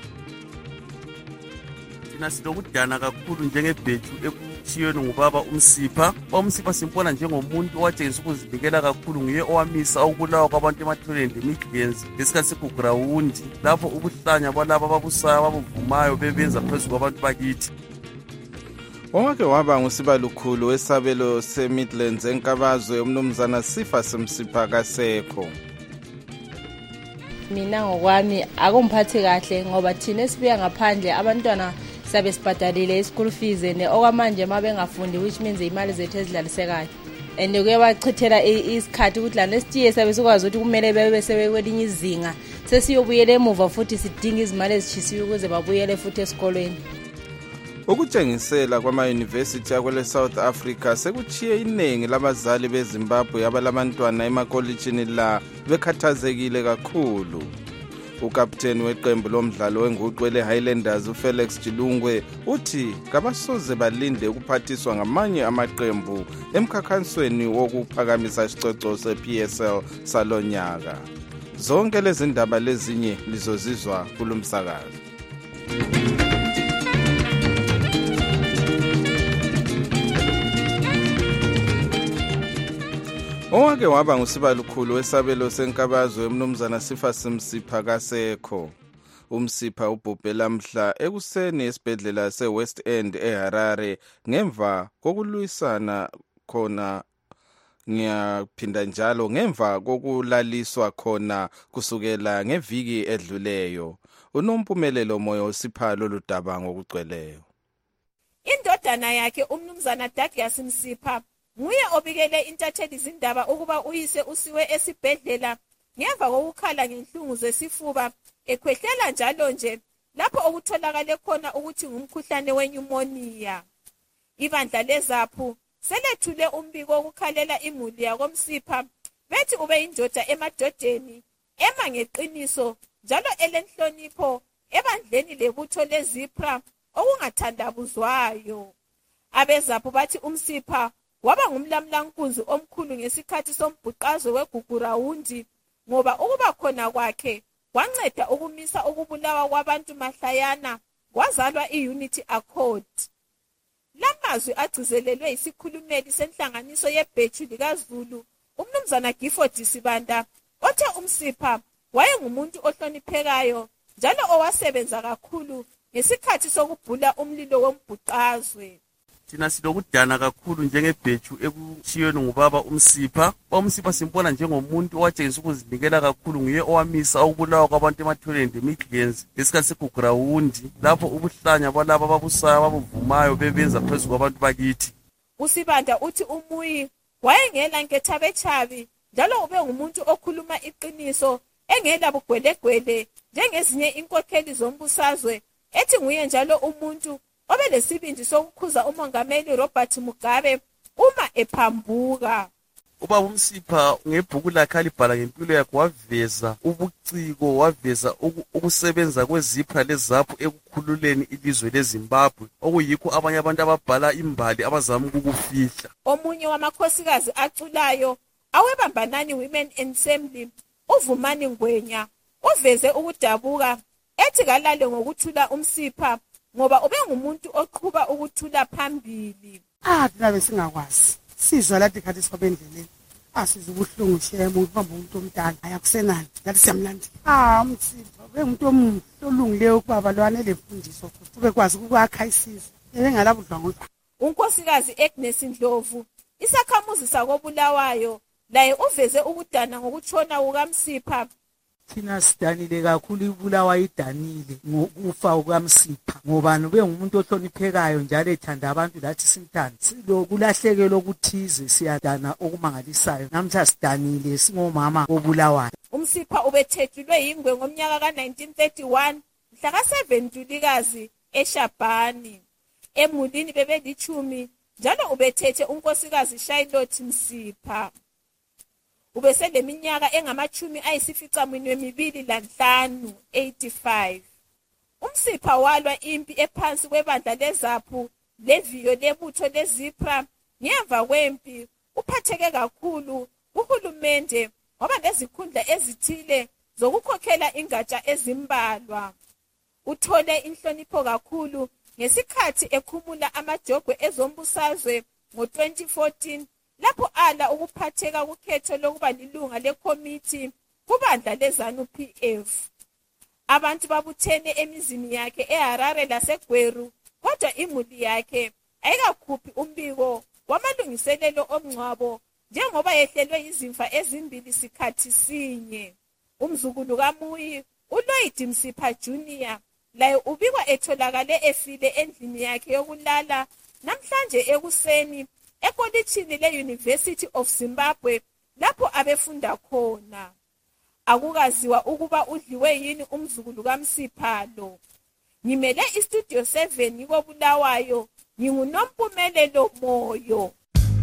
Thina silokudana kakhulu njengebhethu ekuthiyweni ngubaba uMsipha. UMsipha simpona njengomuntu owatshengisa ukuzinikela kakhulu, nguye owamisa ukubulawa kwabantu ematholeni lemidlenzi ngesikhathi sekugrawundi lapho ubuhlanya balabo ababusayo ababuvumayo bebenza phezu kwabantu bakithi. Owake waba ngusibalukhulu wesabelo seMidlands enkabazwe umnumzana Sifa Semsipha kasekho. Mina ngokwami akumphathi kahle ngoba thina sibuya ngaphandle abantwana sabe sibhadalile ischool fees ne okwamanje mabengafundi, which means imali zethu ezidlalisekayo and kuye bachithela isikhathi ukuthi lana sitiye sabe sikwazi ukuthi kumele bebe sebekwelinye izinga sesiyobuyela emuva futhi sidinga izimali ezishisiwe ukuze babuyele futhi esikolweni. Ukutshengisela kwama-university akwele South Africa sekuchiye iningi labazali beZimbabwe abalabantwana emakolitshini la bekhathazekile kakhulu. Ukapteni weqembu lomdlalo wenguqu ele Highlanders uFelix Chilungwe uthi kabasoze balinde ukuphathiswa ngamanye amaqembu emkhakhansweni wokuphakamisa isicoco se-P S L salonyaka. Zonke lezi ndaba lezinye lizozizwa kulumsakazo. Owake waba ngusibalukhulu wesabelo senkabazwe umnumzana Sifa Semsipha kasekho. UMsipha ubhubhela mhla ekuseni esibhedlela seWest End eHarare ngemva kokulwisana khona ngiyaphinda njalo ngemva kokulaliswa khona kusukela ngeviki edluleyo. Unompumelelo moyo uSipha loludaba ngokugcweleyo. Indodana yakhe umnumzana Douglas Msipha nguye obikele intatheli izindaba ukuba uyise usiwe esibhedlela ngemva kokukhala ngenhlungu zesifuba ekhwehlela njalo nje lapho okutholakale khona ukuthi ngumkhuhlane wenyumoniya. Ibandla lezaphu selethule umbiko wokukhalela imuli yakoMsipha bethi ube indoda emadodeni ema ngeqiniso njalo elenhlonipho ebandleni lebutho leZipra okungathandabuzwayo. Abezaphu bathi uMsipha waba ngumlamlankunzi omkhulu ngesikhathi sombhuqazo weGugurawundi ngoba ukuba khona kwakhe wanceda ukumisa ukubulawa kwabantu mahlayana kwazalwa iUnity Accord. Lamazwi agcizelelwe isikhulumeli senhlanganiso yebhethu likaZulu umnumzana Gifford Sibanda othe uMsipha wayengumuntu ohloniphekayo njalo owasebenza kakhulu ngesikhathi sokubhula umlilo wombhuqazwe. Thina silokudana kakhulu njengebhethu ekuthiyweni ngubaba uMsipha. UMsipha simpona njengomuntu owatshengisa ukuzinikela kakhulu, nguye owamisa ukubulawa kwabantu ematholeni lemidlenzi ngesikhathi sekugrawundi lapho ubuhlanya balabo ababusayo ababuvumayo bebenza phezu kwabantu bakithi. uSibanda uthi umuyi wayengela nkethabechabi njalo ube ngumuntu okhuluma iqiniso engela bugwelegwele njengezinye inkokheli zombusazwe, ethi nguye njalo umuntu obelesibindi sokukhuza umongameli Robert Mugabe uma ephambuka. Ubaba uMsipha ngebhuku lakhe alibhala ngempilo yakhe waveza ubuciko, waveza ukusebenza kweZipra lezaphu ekukhululeni ilizwe leZimbabwe okuyikho abanye abantu ababhala imbali abazama ukukufihla. Omunye wamakhosikazi aculayo awebambanani Women Ensemble uVumani Ngwenya uveze ukudabuka ethi kalale ngokuthula uMsipha ngoba ube ngumuntu oqhuba ukuthula phambili. Ah, thina besingakwazi sizwa lathi khathi sibendleleni asiza ubuhlungu shemo ubamba umuntu omdala ayakusenani lathi siyamlandela. Ah, uMsipha bengumuntu omuhle olungileyo ukubaba lwana lefundiso futhi bekwazi ukwakha isizwe ebengalabudlwangudlwa. unkosikazi Agnes Ndlovu, isakhamuzi sakobulawayo, laye uveze ukudana ngokutshona kukaMsipha. Thina sidanile kakhulu, ibulawa idanile ngokufa kukaMsipha ngoba bengumuntu ohloniphekayo njalo ethanda abantu lathi simthanda. Kulahlekelwa okuthize, siyadana okumangalisayo. Namhla sidanile singomama obulawayo. uMsipha ubethethulwe yingwe ngomnyaka ka nineteen thirty-one mhla ka seven Ntulikazi eShabhani. Emulini bebelichumi njalo ubethethe unkosikazi Charlotte Msipha. Ubeseleminyaka engamachumi ayisificamunwe mibili lanhlanu, eighty-five. uMsipha walwa impi ephansi kwebandla leZaphu leviyo lebutho leZipra. Ngemva kwempi uphatheke kakhulu uhulumende ngoba lezikhundla ezithile zokukhokhela ingatsha ezimbalwa. Uthole inhlonipho kakhulu ngesikhathi ekhumula amajogwe ezombusazwe ngo twenty fourteen lapho ala ukuphatheka kukhetho lokuba lilunga lekomiti kubandla leZANU P F. Abantu babuthene emizini yakhe eHarare laseGweru, kodwa imuli yakhe ayikakhuphi umbiko wamalungiselelo omngcwabo njengoba yehlelwe izimfa ezimbili sikhathi sinye. Umzukulu kaMuyi, uLloyd Msipha Junior, laye ubikwa etholakale efile endlini yakhe yokulala namhlanje ekuseni ekolitshini le-University of Zimbabwe lapho abefunda khona. Akukaziwa ukuba udliwe yini umzukulu kaMsipha lo. Ngimele iStudio seven ngikobulawayo, nginguNompumelelo Moyo.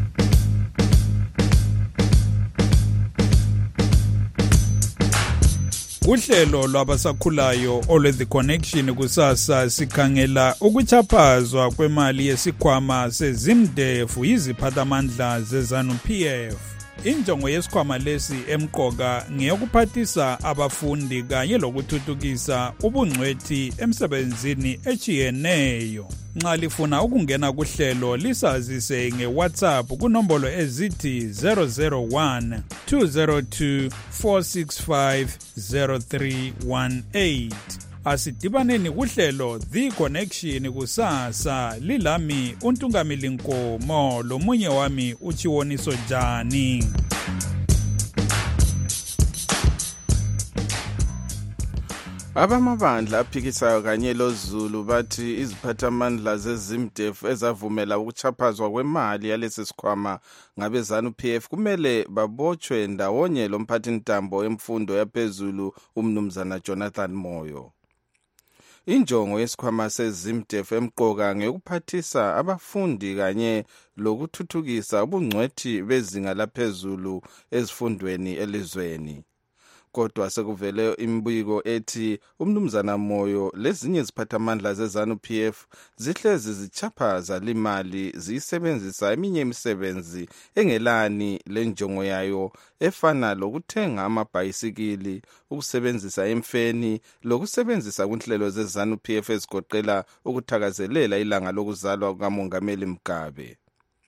Uhlelo lwabasakhulayo olwe The Connection kusasa sikhangela ukuchaphazwa kwemali yesikhwama seZimDefu yiziphathamandla zeZANU P F. Injongo yesikhwama lesi emqoka ngeyokuphathisa abafundi kanye lokuthuthukisa ubungcwethi emsebenzini echiyeneyo. Nxa lifuna ukungena kuhlelo lisazise ngeWhatsApp kunombolo ezithi zero zero one two zero two four six five zero three one eight. Asidibaneni kuhlelo The Connection kusasa, lilami uNtungamili Nkomo lomunye wami uChiwoniso Jani. Abamabandla aphikisayo kanye loZulu bathi iziphathamandla zeZimDefu ezavumela ukuchaphazwa kwemali yalesi sikhwama ngabeZANU P F kumele babotshwe ndawonye lomphathintambo emfundo yaphezulu umnumzana Jonathan Moyo. Injongo yesikhwama seZimDefu emqoka ngeyokuphathisa abafundi kanye lokuthuthukisa ubungcwethi bezinga laphezulu ezifundweni elizweni. Kodwa sekuvele imbiko ethi umnumzana Moyo lezinye iziphathamandla zeZANU P F zihlezi zichaphaza limali ziyisebenzisa eminye imisebenzi engelani lenjongo yayo efana lokuthenga amabhayisikili, ukusebenzisa emfeni, lokusebenzisa kunhlelo zeZANU P F ezigoqela ukuthakazelela ilanga lokuzalwa kukaMongameli Mugabe.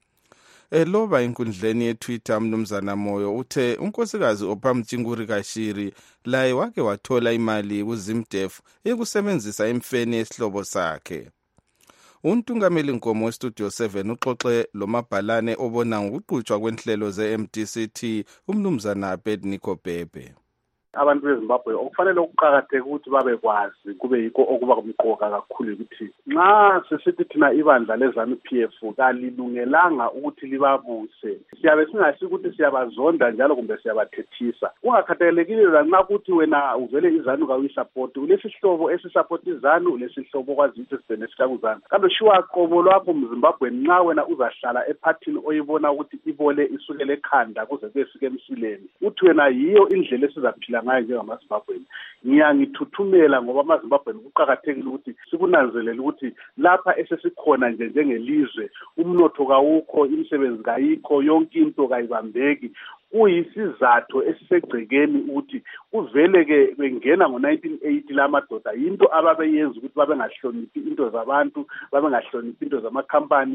Eloba inkundleni yeTwitter umnumzana Moyo uthe unkosikazi Ophamtshinguri Kashiri laye wake wathola imali kuZimDefu ekusebenzisa emfeni esihlobo sakhe. uNtungamili Nkomo weStudio seven uxoxe lomabhalane obona ngokuqhutshwa kwenhlelo ze-M D C T umnumzana Abednego Bhebhe. Abantu beZimbabwe okufanele ukuqhakatheka ukuthi babekwazi kube yikho okuba kumqoka kakhulu ukuthi nxa sisithi thina ibandla leZANU P F kalilungelanga ukuthi libabuse, siyabe singasi ukuthi siyabazonda njalo kumbe siyabathethisa. Kungakhathalekile lanxa ukuthi wena uvele iZANU kawuyisupport, ulesihlobo esisupport iZANU, ulesihlobo kwazi ukuthi sibene sihlakuzana. Kambe shiwa qobo lwakho mZimbabwe nxa wena uzahlala ephathini oyibona ukuthi ibole isukele ekhanda kuze kuyefika emsileni. Uthi wena yiyo indlela esizaphila ngayo njengamaZimbabweni. Ngiyangithuthumela ngoba amaZimbabweni kuqhakathekile ukuthi sikunanzelele ukuthi lapha esesikhona nje njengelizwe umnotho kawukho, imisebenzi kayikho, yonke into kayibambeki. Kuyisizathu esisegcekeni ukuthi kuvele ke bengena ngo nineteen eighty lamadoda into ababeyenza ukuthi babe ngahloniphi into zabantu, babe ngahloniphi into zamakhampani,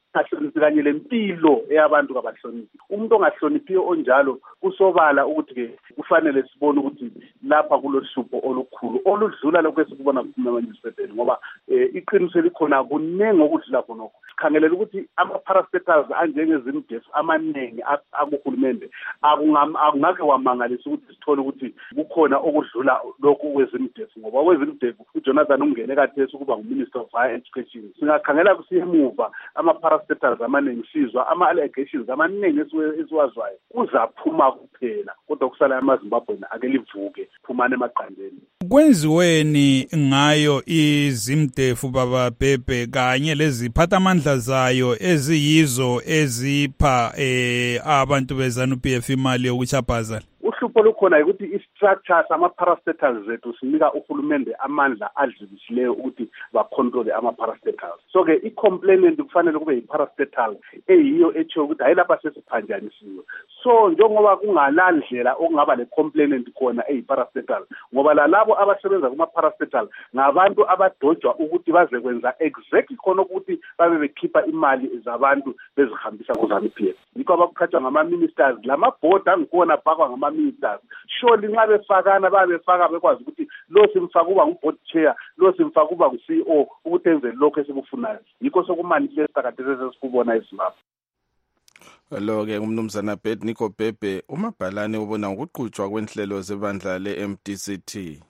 ahloniphi kanye lempilo eyabantu kabahloniphi. Umuntu ongahloniphiyo onjalo kusobala ukuthi ke kufanele sibone ukuthi lapha kulohlupho olukhulu oludlula lokho esikubona kumama newspaper ngoba iqiniso likhona kunenge okudlula khonokho. Sikhangelela ukuthi ama-parastatals anjengezimdefu amaningi akuhulumende akungake wamangalisa ukuthi sithole ukuthi kukhona okudlula lokhu kwezimdefu ngoba kwezimdefu uJonathan ungene kathesi ukuba nguminister of higher education. Singakhangela kusiyemuva ama-parastatals amaningi sizwa ama-allegations amaningi esiwazwayo uzaphuma kuphela kodwa kusala amaZimbabweni ake livuke phumane emaqandeni. Kwenziweni ngayo izimdefu baba Bhebhe kanye leziphathamandla zayo eziyizo ezipha eh abantu beZANU-P F imali yokuchaphaza? Uhlupho lukhona ukuthi i-structure sama-parastatals zethu sinika uhulumende amandla adlulisileyo ukuthi bacontrole ama-parastatals. So-ke i-complainant kufanele kube yi-parastatal eyiyo etsho ukuthi hayi lapha sesiphanjanisiwe. So njengoba kungalandlela okungaba le-complainant khona eyi-parastatal ngoba lalabo abasebenza kuma-parastatal ngabantu abadojwa ukuthi baze kwenza exactly khona ukuthi babe bekhipha imali zabantu bezihambisa ku-ZANU-P F. Yikho abakuqhatshwa ngama-ministers lama-board angikhona bhakwa ngama-ministers. Surely nxa befakana babefaka bekwazi ukuthi lo simfaka kuba ngu-board chair, lo simfaka kuba ngu-C E O ukuthi enze lokho esikufunayo. Yikho sokumanifesta kade sesikubona eZimbabwe. Lo-ke umnumzana Nico Bhebhe umabhalane ubona ukuqhutshwa kwenhlelo zebandla le-M D C T.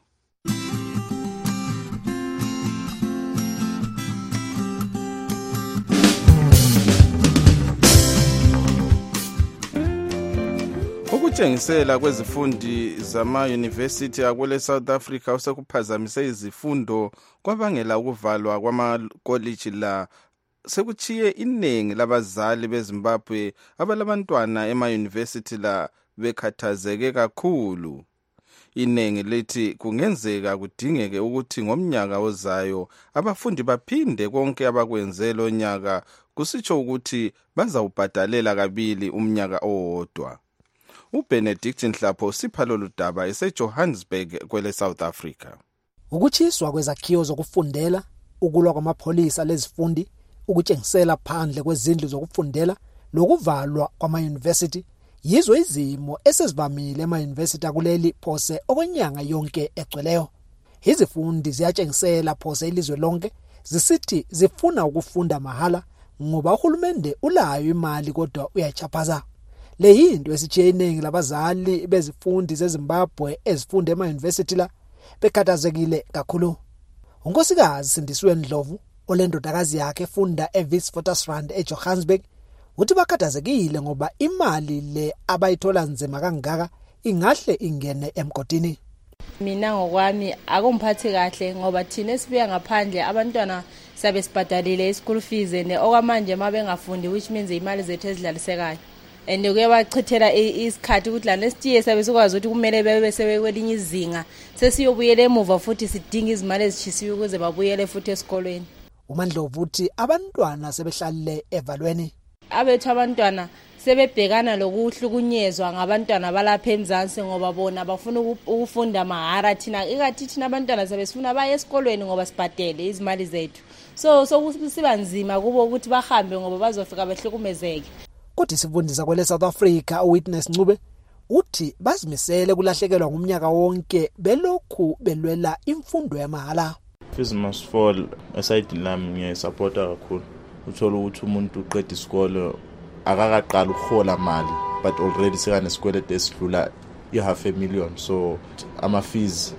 Ukutshengisela kwezifundi zama-university akwele South Africa usekuphazamise izifundo kwabangela ukuvalwa kwamakoliji la sekuchiye iningi labazali beZimbabwe abalabantwana ema-university la bekhathazeke kakhulu. Iningi lithi kungenzeka kudingeke ukuthi ngomnyaka ozayo abafundi baphinde konke abakwenze lo nyaka kusitsho ukuthi bazawubhadalela kabili umnyaka owodwa. uBenedict Nhlapho sipha lolu daba eseJohannesburg kwele South Africa. Ukuchiswa kwezakhiwo zokufundela, ukulwa kwamapolisa lezifundi, ukutshengisela phandle kwezindlu zokufundela nokuvalwa kwama-university yizo izimo esezivamile ema-university akuleli phose okwenyanga yonke egcweleyo. Izifundi ziyatshengisela phose ilizwe lonke zisithi zifuna ukufunda mahala ngoba uhulumende ulayo imali kodwa uyachaphaza. Le yinto esichiye iningi labazali bezifundi zeZimbabwe ezifunda ema-university la bekhathazekile kakhulu. Unkosikazi Sindisiwe Ndlovu olendodakazi yakhe efunda eWitwatersrand eJohannesburg uthi bakhathazekile ngoba imali le abayithola nzima kangaka ingahle ingene emgodini. Mina ngokwami akumphathi kahle ngoba thina sibuya ngaphandle abantwana sabe sibhadalile i-school fees ne okwamanje mabengafundi which means imali zethu ezidlalisekayo. And kuyabachithela isikhathi ukuthi lana sitiye sabe sikwazi ukuthi kumele bebe sebekwelinye izinga sesiyobuyela emuva futhi sidinga izimali ezishisiwe ukuze babuyele futhi esikolweni. uMandlovu uthi abantwana sebehlalile evalweni. Abethu abantwana sebebhekana lokuhlukunyezwa ngabantwana balapha eMzansi ngoba bona bafuna ukufunda mahara thina ikathi thina abantwana sebesifuna baye esikolweni ngoba sibhadele izimali zethu. So so kusiba nzima kubo ukuthi bahambe ngoba bazofika behlukumezeke. Kodwa isifundisa kwele South Africa uWitness Ncube uthi bazimisele kulahlekelwa ngumnyaka wonke belokhu belwela imfundo yamahala. Fees must fall aside lami ngiyasupporta kakhulu. Uthola ukuthi umuntu uqeda isikole akakaqala ukuhola mali but already sekane sikwelede esidlula i-half a million, so ama fees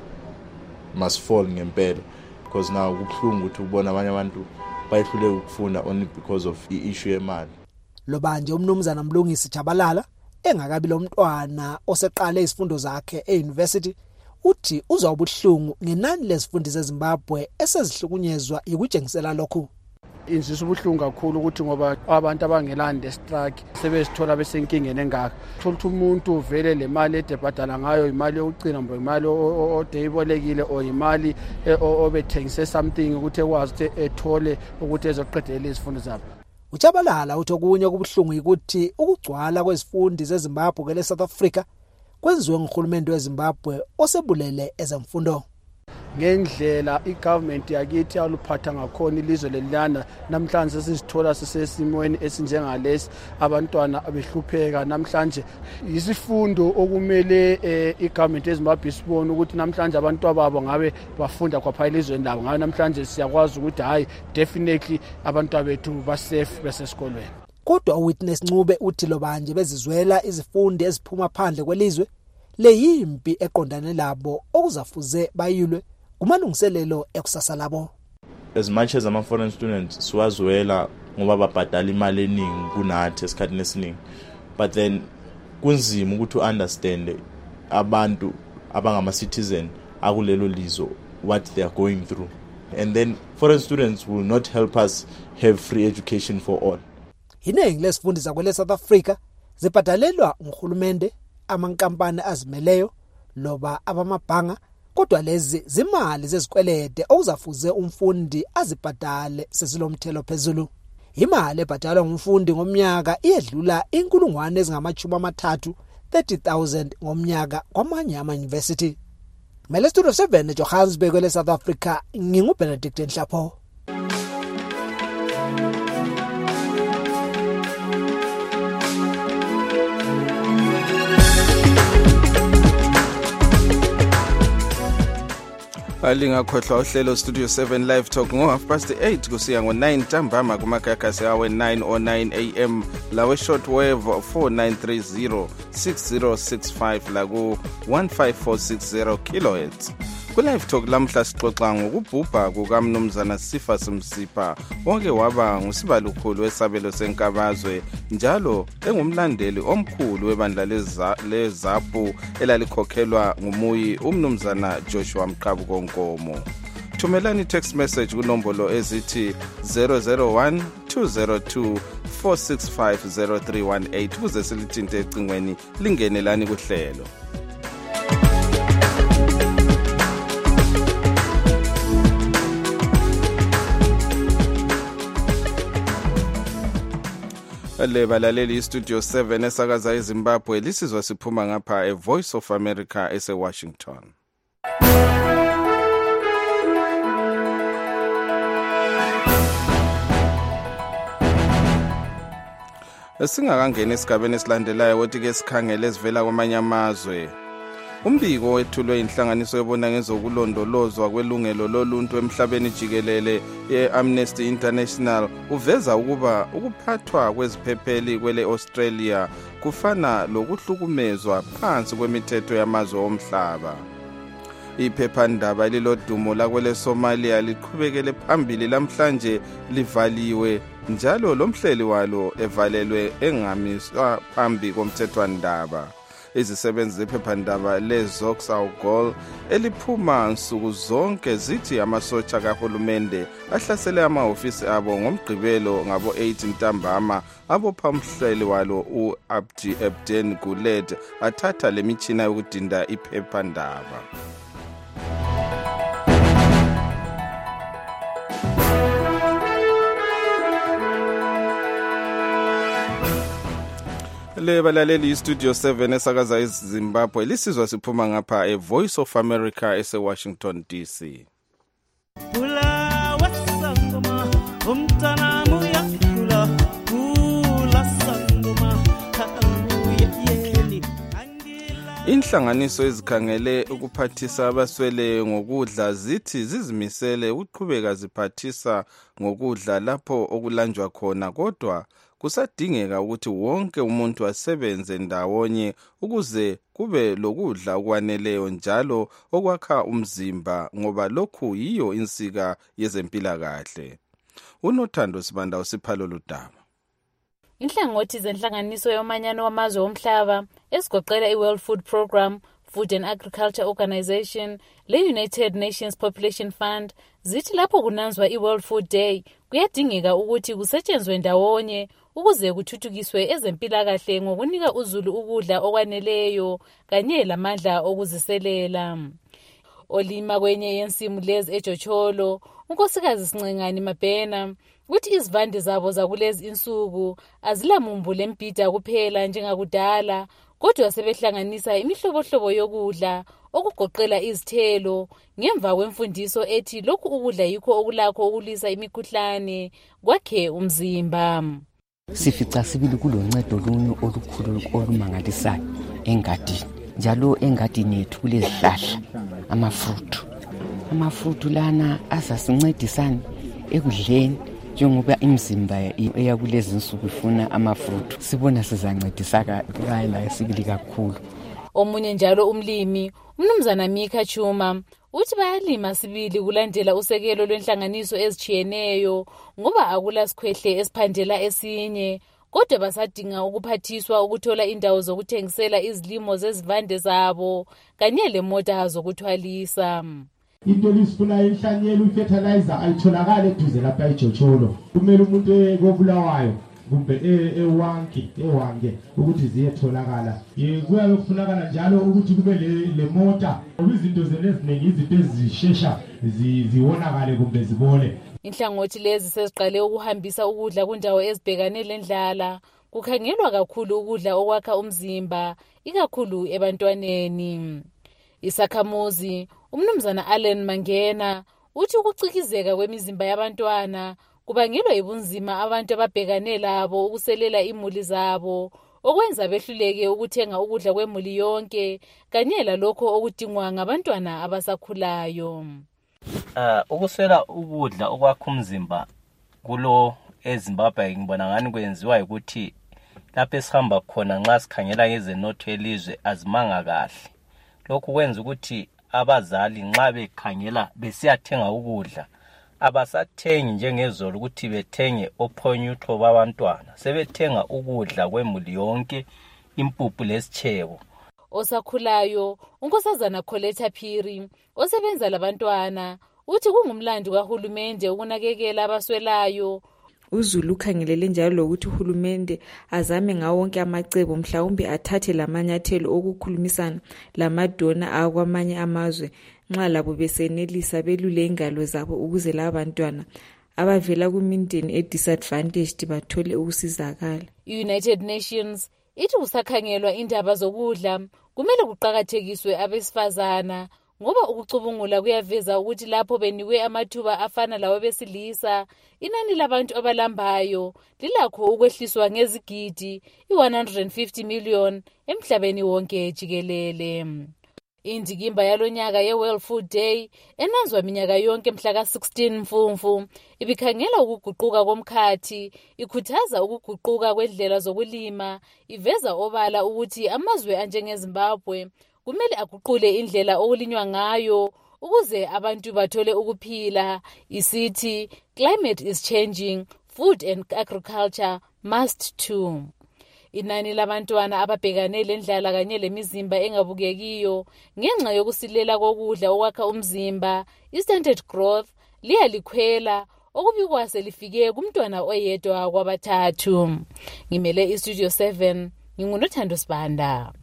must fall ngempela because now kubuhlungu ukuthi ubona abanye abantu bayihlule ukufunda only because of i-issue yemali. Lobanje umnumzana Mlungisi Jabalala engakabi lo mntwana oseqale izifundo zakhe e-university uthi uzawubuhlungu ngenani lezifundi zeZimbabwe esezihlukunyezwa ikutshengisela lokhu. Inzisa ubuhlungu kakhulu ukuthi ngoba abantu abangelande strike sebesithola besenkingeni engaka. Thola ukuthi umuntu vele le mali edebhadala ngayo imali yokucina mbo imali odeyibolekile o imali obethengise something ukuthi ekwazi ukuthi ethole ukuthi ezoqedela izifundo zabo. Ujabalala uthi okunye kubuhlungu ukuthi ukugcwala kwezifundi zeZimbabwe kwele South Africa kwenziwe nguhulumende weZimbabwe osebulele ezemfundo. ngendlela igovernment yakithi yaluphatha ngakhona ilizwe lelana. Namhlanje sizithola sisesimweni esinjengalesi, abantwana abehlupheka. Namhlanje isifundo okumele igovernment eZimbabwe isibone ukuthi namhlanje abantwana babo ngabe bafunda kwapha elizweni labo. Ngabe namhlanje siyakwazi ukuthi hayi definitely abantwana bethu ba safe besesikolweni. Kodwa uWitness Ncube uthi lobanje bezizwela izifundi eziphuma phandle kwelizwe le yimpi eqondane labo okuzafuze bayilwe kumalungiselelo ekusasa labo. As much as ama foreign students siwazwela ngoba babhadala imali eningi kunathi esikhathini esiningi, but then kunzima ukuthi understand abantu abangama citizen akulelo lizo what they are going through, and then foreign students will not help us have free education for all. Iningi lesifundi zakwele South Africa zibhadalelwa nguhulumende, amankampani azimeleyo loba abamabhanga, kodwa lezi zimali zezikwelede okuzafuze umfundi azibhadale sezilomthelo phezulu. Imali ebhadalwa ngumfundi ngomnyaka iyedlula inkulungwane ezingamachumi amathathu thirty thousand ngomnyaka kwamanye ama university. Mele Studio seven eJohannesburg kwele South Africa, nginguBenedict Nhlapho. Alingakhohlwa uhlelo Studio seven Live Talk ngo half past eight kusiya ngo nine ntambama kumakhakhasi awe nine oh nine a m lawe shortwave four nine three zero six zero six five la ku one five four six zero kilohertz. Ku Live Talk lamhla sixoxa ngokubhubha kukaMnumzana Sifa Simsipha, onke waba ngusibalukhulu wesabelo senkabazwe njalo engumlandeli omkhulu webandla leZAPU elalikhokhelwa ngumuyi uMnumzana Joshua Mqhabuko Nkomo. Thumelani text message kunombolo ezithi zero zero one two zero two four six five zero three one eight kuze silithinte ecingweni lingenelani kuhlelo. Le balaleli Studio seven esakaza eZimbabwe lisizwa siphuma ngapha e Voice of America ese Washington. Singakangena esigabeni esilandelayo wothi ke sikhangele esivela kwamanye amazwe. Umbiko wethulwe inhlanganiso ebona ngezokulondolozwa kwelungelo loluntu emhlabeni jikelele ye-Amnesty International uveza ukuba ukuphathwa kweziphepheli kwele Australia kufana lokuhlukumezwa phansi kwemithetho yamazwe omhlaba. Iphephandaba elilodumo lakwele Somalia liqhubekele phambili lamhlanje livaliwe njalo lomhleli walo evalelwe engamiswa phambi komthethwandaba. Izisebenzi zephephandaba leZox Au Gol eliphuma nsuku zonke zithi amasotsha kahulumende ahlasele amahofisi abo ngomgqibelo ngabo eight ntambama abopha umhleli walo uAbdi Ebden Guled athatha lemitshina yokudinda iphephandaba. Le balaleli Studio seven esakaza eZimbabwe lisizwa siphuma ngapha e Voice of America ese Washington D C. Kula wasangoma umtana muya kula kula sangoma yeni. Inhlanganiso ezikhangele ukuphathisa abaswele ngokudla zithi zizimisele ukuqhubeka ziphathisa ngokudla lapho okulanjwa khona, kodwa kusadingeka ukuthi wonke umuntu asebenze ndawonye ukuze kube lokudla okwaneleyo njalo okwakha umzimba, ngoba lokhu yiyo insika yezempilakahle. UNothando Sibanda usiphalo ludaba. Inhlangothi zenhlanganiso yomanyano wamazwe omhlaba esigoqela iWorld Food Program, Food and Agriculture Organization, le-United Nations Population Fund zithi lapho kunanzwa iWorld Food Day kuyadingeka ukuthi kusetshenzwe ndawonye ukuze kuthuthukiswe ezempilakahle ngokunika uzulu ukudla okwaneleyo kanye lamandla okuziselela. Olima kwenye yensimu lezi eJocholo, unkosikazi Sincengani Mabhena uthi izivande zabo zakulezi insuku azilamumbu lempida kuphela njengakudala, kodwa sebehlanganisa imihlobohlobo yokudla okugoqela izithelo ngemva kwemfundiso ethi lokhu ukudla yikho okulakho ukulisa imikhuhlane kwakhe umzimba. Sifica sibili kuloncedo luni olukhulu olumangalisayo engadini. Njalo engadini yethu kulezihlahla amafruit. Amafruit lana asasincedisana ekudleni njengoba imizimba eyakulezi insuku ifuna amafruit. Sibona sizancedisaka la sibili kakhulu. Omunye njalo umlimi umnumzana Mika Chuma uthi bayalima sibili kulandela usekelo lwenhlanganiso ezichiyeneyo ngoba akula sikhwehle esiphandela esinye, kodwa basadinga ukuphathiswa ukuthola indawo zokuthengisela izilimo zezivande zabo kanye lemota zokuthwalisa. Into lisifuna inhlanyelo ifertilizer ayitholakala eduze lapha eJocholo. Kumele umuntu ekobulawayo kumbe ewanki ewange ukuthi ziyetholakala. Kuyabe kufunakala njalo ukuthi kube le mota izinto zeneziningi izinto ezishesha ziwonakale kumbe zibole. Inhlangothi lezi seziqale ukuhambisa ukudla kundawo ezibhekane lendlala. Kukhangelwa kakhulu ukudla okwakha umzimba ikakhulu ebantwaneni. Isakhamuzi umnumzana Allen Mangena uthi ukucikizeka kwemizimba yabantwana kubangelwa yibunzima abantu ababhekane labo ukuselela imuli zabo okwenza behluleke ukuthenga ukudla kwemuli yonke kanye lalokho okudingwa ngabantwana abasakhulayo. Uh, ukusela ukudla okwakha umzimba kulo eZimbabwe ngibona ngani kwenziwa ukuthi lapho esihamba khona nxa sikhangela ngezenotho elizwe azimanga kahle. Lokhu kwenza ukuthi abazali nxa bekhangela besiyathenga ukudla abasathengi njengezolo ukuthi bethenge ophonyutho babantwana, sebethenga ukudla kwemuli yonke impuphu lesichebo. Osakhulayo unkosazana Coletta Phiri osebenza labantwana uthi kungumlando kahulumende ukunakekela abaswelayo. uZulu ukhangelele njalo lokuthi uhulumende azame ngawo wonke amacebo mhlawumbe athathe lamanyathelo okukhulumisana lamadona akwamanye amazwe nxa labo besenelisa belule ingalo zabo ukuze labantwana abavela kumindeni edisadvantaged bathole ukusizakala. United Nations ithi kusakhangelwa indaba zokudla kumele kuqhakathekiswe abesifazana ngoba ukucubungula kuyaveza ukuthi lapho benikwe amathuba afana lawo besilisa inani labantu abalambayo lilakho ukwehliswa ngezigidi i-one hundred fifty million emhlabeni wonke jikelele. Indikimba yalonyaka ye-World Food Day enanzwa minyaka yonke mhla ka sixteen Mfumfu ibikhangela ukuguquka komkhathi, ikhuthaza ukuguquka kwendlela zokulima, iveza obala ukuthi amazwe anjengeZimbabwe kumele aguqule indlela okulinywa ngayo ukuze abantu bathole ukuphila. Isithi climate is changing, food and agriculture must too. Inani labantwana ababhekane lendlala kanye lemizimba engabukekiyo ngenxa yokusilela kokudla okwakha umzimba, i-stunted growth, liyalikhwela okubikwa selifike kumntwana oyedwa kwabathathu. Ngimele iStudio seven, ngingunothando Sibanda.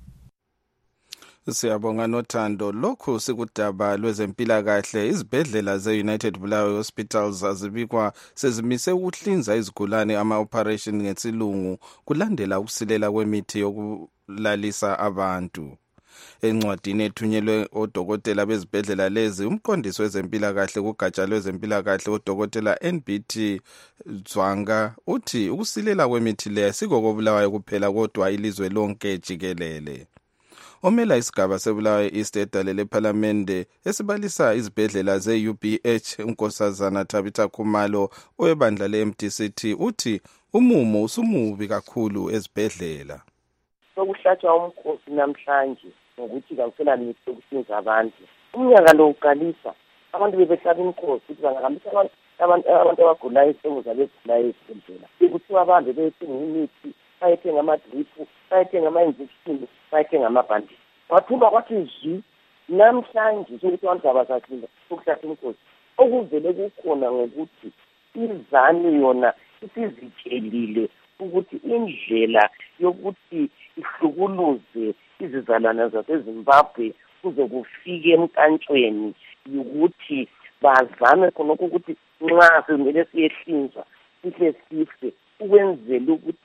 Siyabonga Nothando. Lokhu sikudaba lwezempilakahle. Izibhedlela ze-United Bulawayo Hospitals azibikwa sezimise ukuhlinza izigulane ama-operation ngesilungu kulandela ukusilela kwemithi yokulalisa abantu. Encwadini ethunyelwe odokotela bezibhedlela lezi, umqondisi wezempilakahle kugatsha lwezempilakahle udokotela N B T Zwanga uthi ukusilela kwemithi le sikokobulawayo kuphela kodwa ilizwe lonke jikelele. Omela isigaba sebulawayo East edalele parliamente esibalisa izibhedlela ze-U B H unkosazana Tabitha Khumalo owebandla le-M D C T uthi umumo usumubi kakhulu ezibhedlela. Sokuhlatshwa umkhosi namhlanje ngokuthi kakusela mithi yokuhlinza abantu. Umnyaka lo uqalisa abantu bebehlaba inkosi ukuthi bangahambisa abantu abantu abantu abagulayo isengo zabegulayo ezibhedlela. Bekuthiwa abahambe beyethenga imithi, bayethenga amadripu, bayethenga ama-injection, bayethenga amabhandi. Wathumba kwathi zwi namhlanje sokuthi abantu abasaklinda sokuhlatshwa inkosi. Okuvele kukhona ngokuthi izani yona isizitshelile ukuthi indlela yokuthi ihlukuluze izizalwane zaseZimbabwe kuze kufike emkantshweni yokuthi bazame khonokho ukuthi nxa semele siyehlinzwa sihle sife ukwenzela ukuthi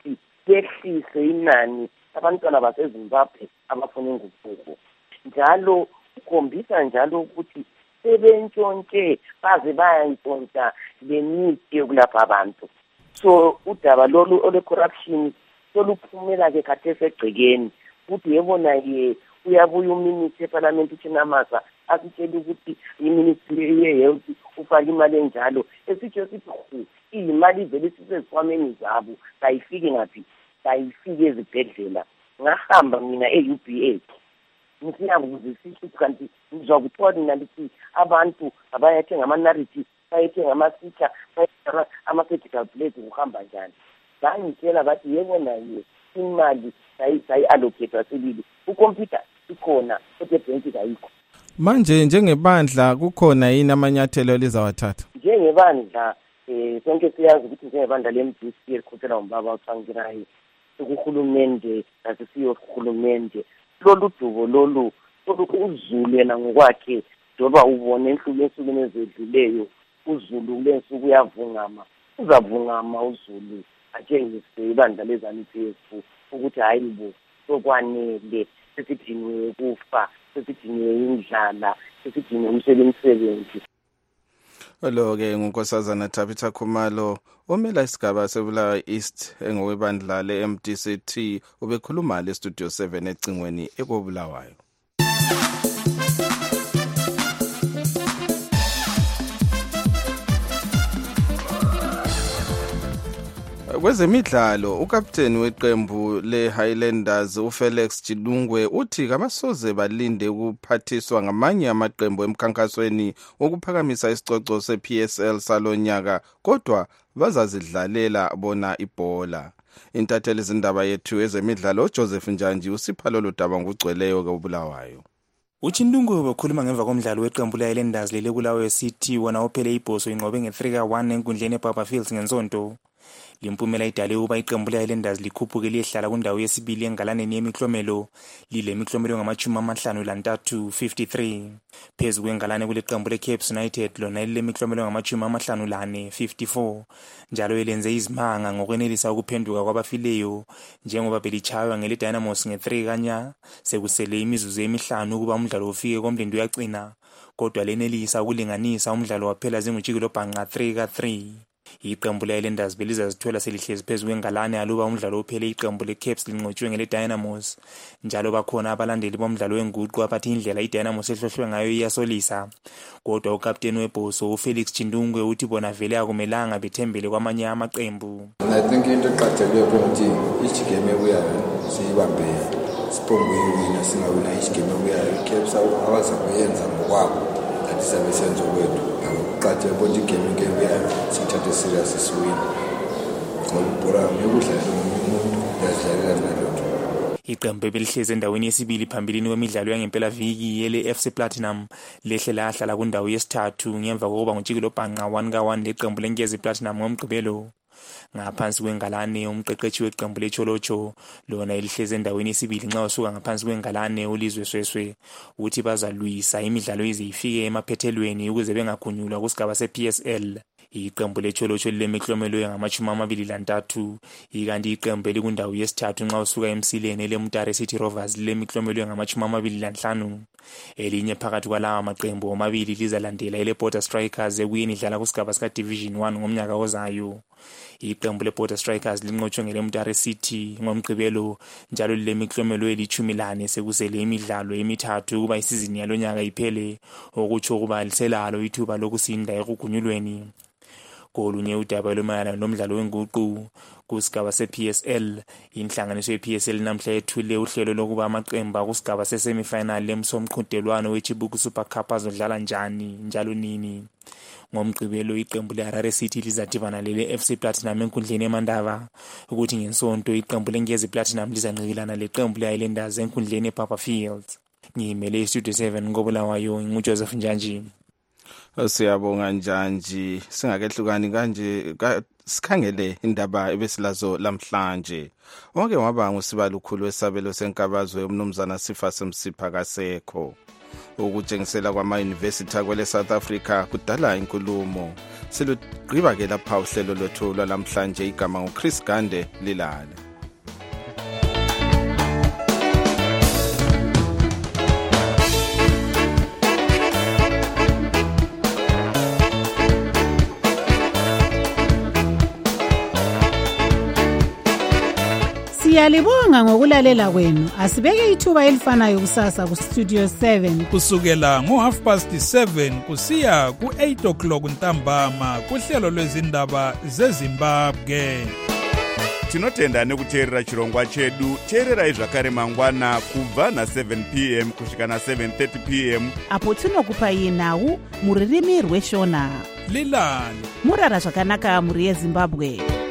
behlise inani abantwana baseZimbabwe abafuna inguquko. Njalo ukhombisa njalo ukuthi sebentshontshe baze bayantshontsha lemithi yokulapha abantu. So udaba lolu ole corruption soluphumela ke khathesi egcekeni ukuthi yebona ye uyabuya uminister eParliament uChinamasa asitshela ukuthi iministry yehealth ufaka imali enjalo esitsho sithi khu imali vele sisezikwameni zabo ayifiki ngaphi ayifiki ezibhedlela. Ngahamba mina e-U B A ngiyabuzisisa ukuthi kanti ngizokuthola nalithi abantu abayathenga ama-narrative bayethenga ama-sitha bayethenga ama-surgical blades kuhamba njani. Bangitshela bathi yebona ye imali sayi-allocate sibili ukhompyutha ikhona kodwa ebhenki ayikho. Manje njengebandla kukhona yini amanyathelo elizawathatha? Njengebandla eh sonke siyazi ukuthi njengebandla le-M D C elikhokhela umbaba uTsvangirai ukuhulumende asisiyo uhulumende lolu dubo lolu uzulu yena ngokwakhe njengoba ubone enhlulu ensukwini ezedluleyo uzulu kulensuku uyavungama uzavungama uzulu atshengise ibandla lezanu-P F ukuthi hayi bo sokwanele sesidiniwe ukufa sesidiniwe indlala sesidiniwe umsebenzi. Lo-ke ngunkosazana Tabitha Khumalo omela isigaba seBulawayo East engowebandla le-M D C T ubekhuluma le-Studio seven ecingweni ekobulawayo. Kwezemidlalo ukapteni weqembu le-Highlanders uFelix Chilungwe uthi kabasoze balinde ukuphathiswa ngamanye amaqembu emkhankasweni wokuphakamisa isicoco se-P S L salonyaka kodwa bazazidlalela bona ibhola. Intatheli izindaba yethu ezemidlalo Joseph Njanji usipha lolu daba ngugcweleyo kobulawayo. Uchindungwe ubekhuluma ngemva komdlalo weqembu le-Highlanders lele Bulawayo City wona ophele ibhoso inqobe nge-three ka one enkundleni eBaba Fields ngensonto. Limpumela idale uba iqembu le-Highlanders likhuphuke liyehlala kundawo yesibili engalaneni yemiklomelo lile miklomelo ngamachumi amahlanu lantathu fifty-three phezu kwengalane kule qembu le-Cape United lona lile miklomelo ngamachumi amahlanu lane fifty-four njalo elenze izimanga ngokwenelisa ukuphenduka kwabafileyo njengoba belichaywa ngele Dynamos nge-three kanya sekusele imizuzu emihlanu ukuba umdlalo ufike komlindo uyagcina kodwa lenelisa ukulinganisa umdlalo waphela zingujikelo bhanqa three ka three. Iqembu le-Highlanders belizazithola selihlezi phezu kwengalane aluba umdlalo uphele iqembu le-Caps linqotshwe ngele Dynamos njalo bakhona abalandeli bomdlalo wenguqu abathi indlela iDynamos ehlohlwe ngayo iyasolisa kodwa ukapteni webhoso uFelix Chindungwe uthi bona vele akumelanga bethembele kwamanye amaqembu. I think into eqatheleyo ukuthi each game ebuyayo siyibambe siphongo iwina singawina each game ebuyayo iCaps awaza kuyenza ngokwabo that isabe senzo kwethu. Qathi ukuthi game ebuyayo sithathe serious iswin. Ngolibhora ngekudlala umuntu yazidlalela nalotho. Iqembu belihleze endaweni yesibili phambilini kwemidlalo yangempela viki yele F C Platinum lehle lahlala kundawo yesithathu ngemva kokuba ngujikelo bhanqa one ka one leqembu lenkezi Platinum ngomgqibelo. Ngaphansi kwengalane umqeqeshi weqembu leCholocho lona elihleze endaweni yesibili nxa usuka ngaphansi kwengalane ulizwe Sweswe uthi bazalwisa imidlalo ize ifike emaphethelweni ukuze bengakhunyulwa kusigaba se-P S L. Iqembu leCholocho lilemiklomelo yangamachumi amabili lantathu ikanti iqembu elikundawo yesithathu nxa usuka emsileni leMutare City Rovers lilemiklomelo yangamachumi amabili lanhlanu. Elinye phakathi kwalawa amaqembu omabili lizalandela eleBorder Strikers ekuyeni idlala kusigaba sika Division one ngomnyaka ozayo. Iqembu leBorder Strikers linqotshwe ngeleMutare City ngomgqibelo njalo lilemiklomelo elichumi lane sekusele imidlalo emithathu kuba isizini yalonyaka iphele okutsho kuba liselalo ithuba lokusinda ekugunyulweni. Kolunye udaba lomayana nomdlalo wenguqu kusigaba se-P S L inhlanganiso ye-P S L namhla yethule uhlelo lokuba amaqembu akusigaba se-semifinal lemsomqhudelwano weChibuku Super Cup azodlala njani njalo nini. Ngomgqibelo iqembu le-Harare City lizadibana lele-F C Platinum enkundleni eMandava ukuthi ngensonto iqembu lenkezi Platinum lizanqikilana leqembu le-Highlanders enkundleni eBaba Fields. Ngimele iStudio seven ngobulawayo nguJoseph Njanji. Siyabonga Njanji singakehlukani kanje sikhangele indaba ebesilazo lamhlanje. Wonke waba ngusibalo ukhulu wesabelo senkabazwe umnumzana Sifa Semsipha kasekho. Ukutshengisela kwama-university kwele South Africa kudala inkulumo. Silugqiba ke lapha uhlelo lwethu lwalamhlanje igama nguChris Gande lilale. Siyalibonga ngokulalela kwenu. Asibeke ithuba elifanayo kusasa ku Studio seven kusukela ngo half past seven kusiya ku eight o'clock ntambama kuhlelo lwezindaba zeZimbabwe. Tinotenda nekuteerera chirongwa chedu. Teererai zvakare mangwana kubva na seven p m kusvika na seven thirty p m apo tinokupai nhau muririmi rweshona. Lilani murara zvakanaka muri yeZimbabwe.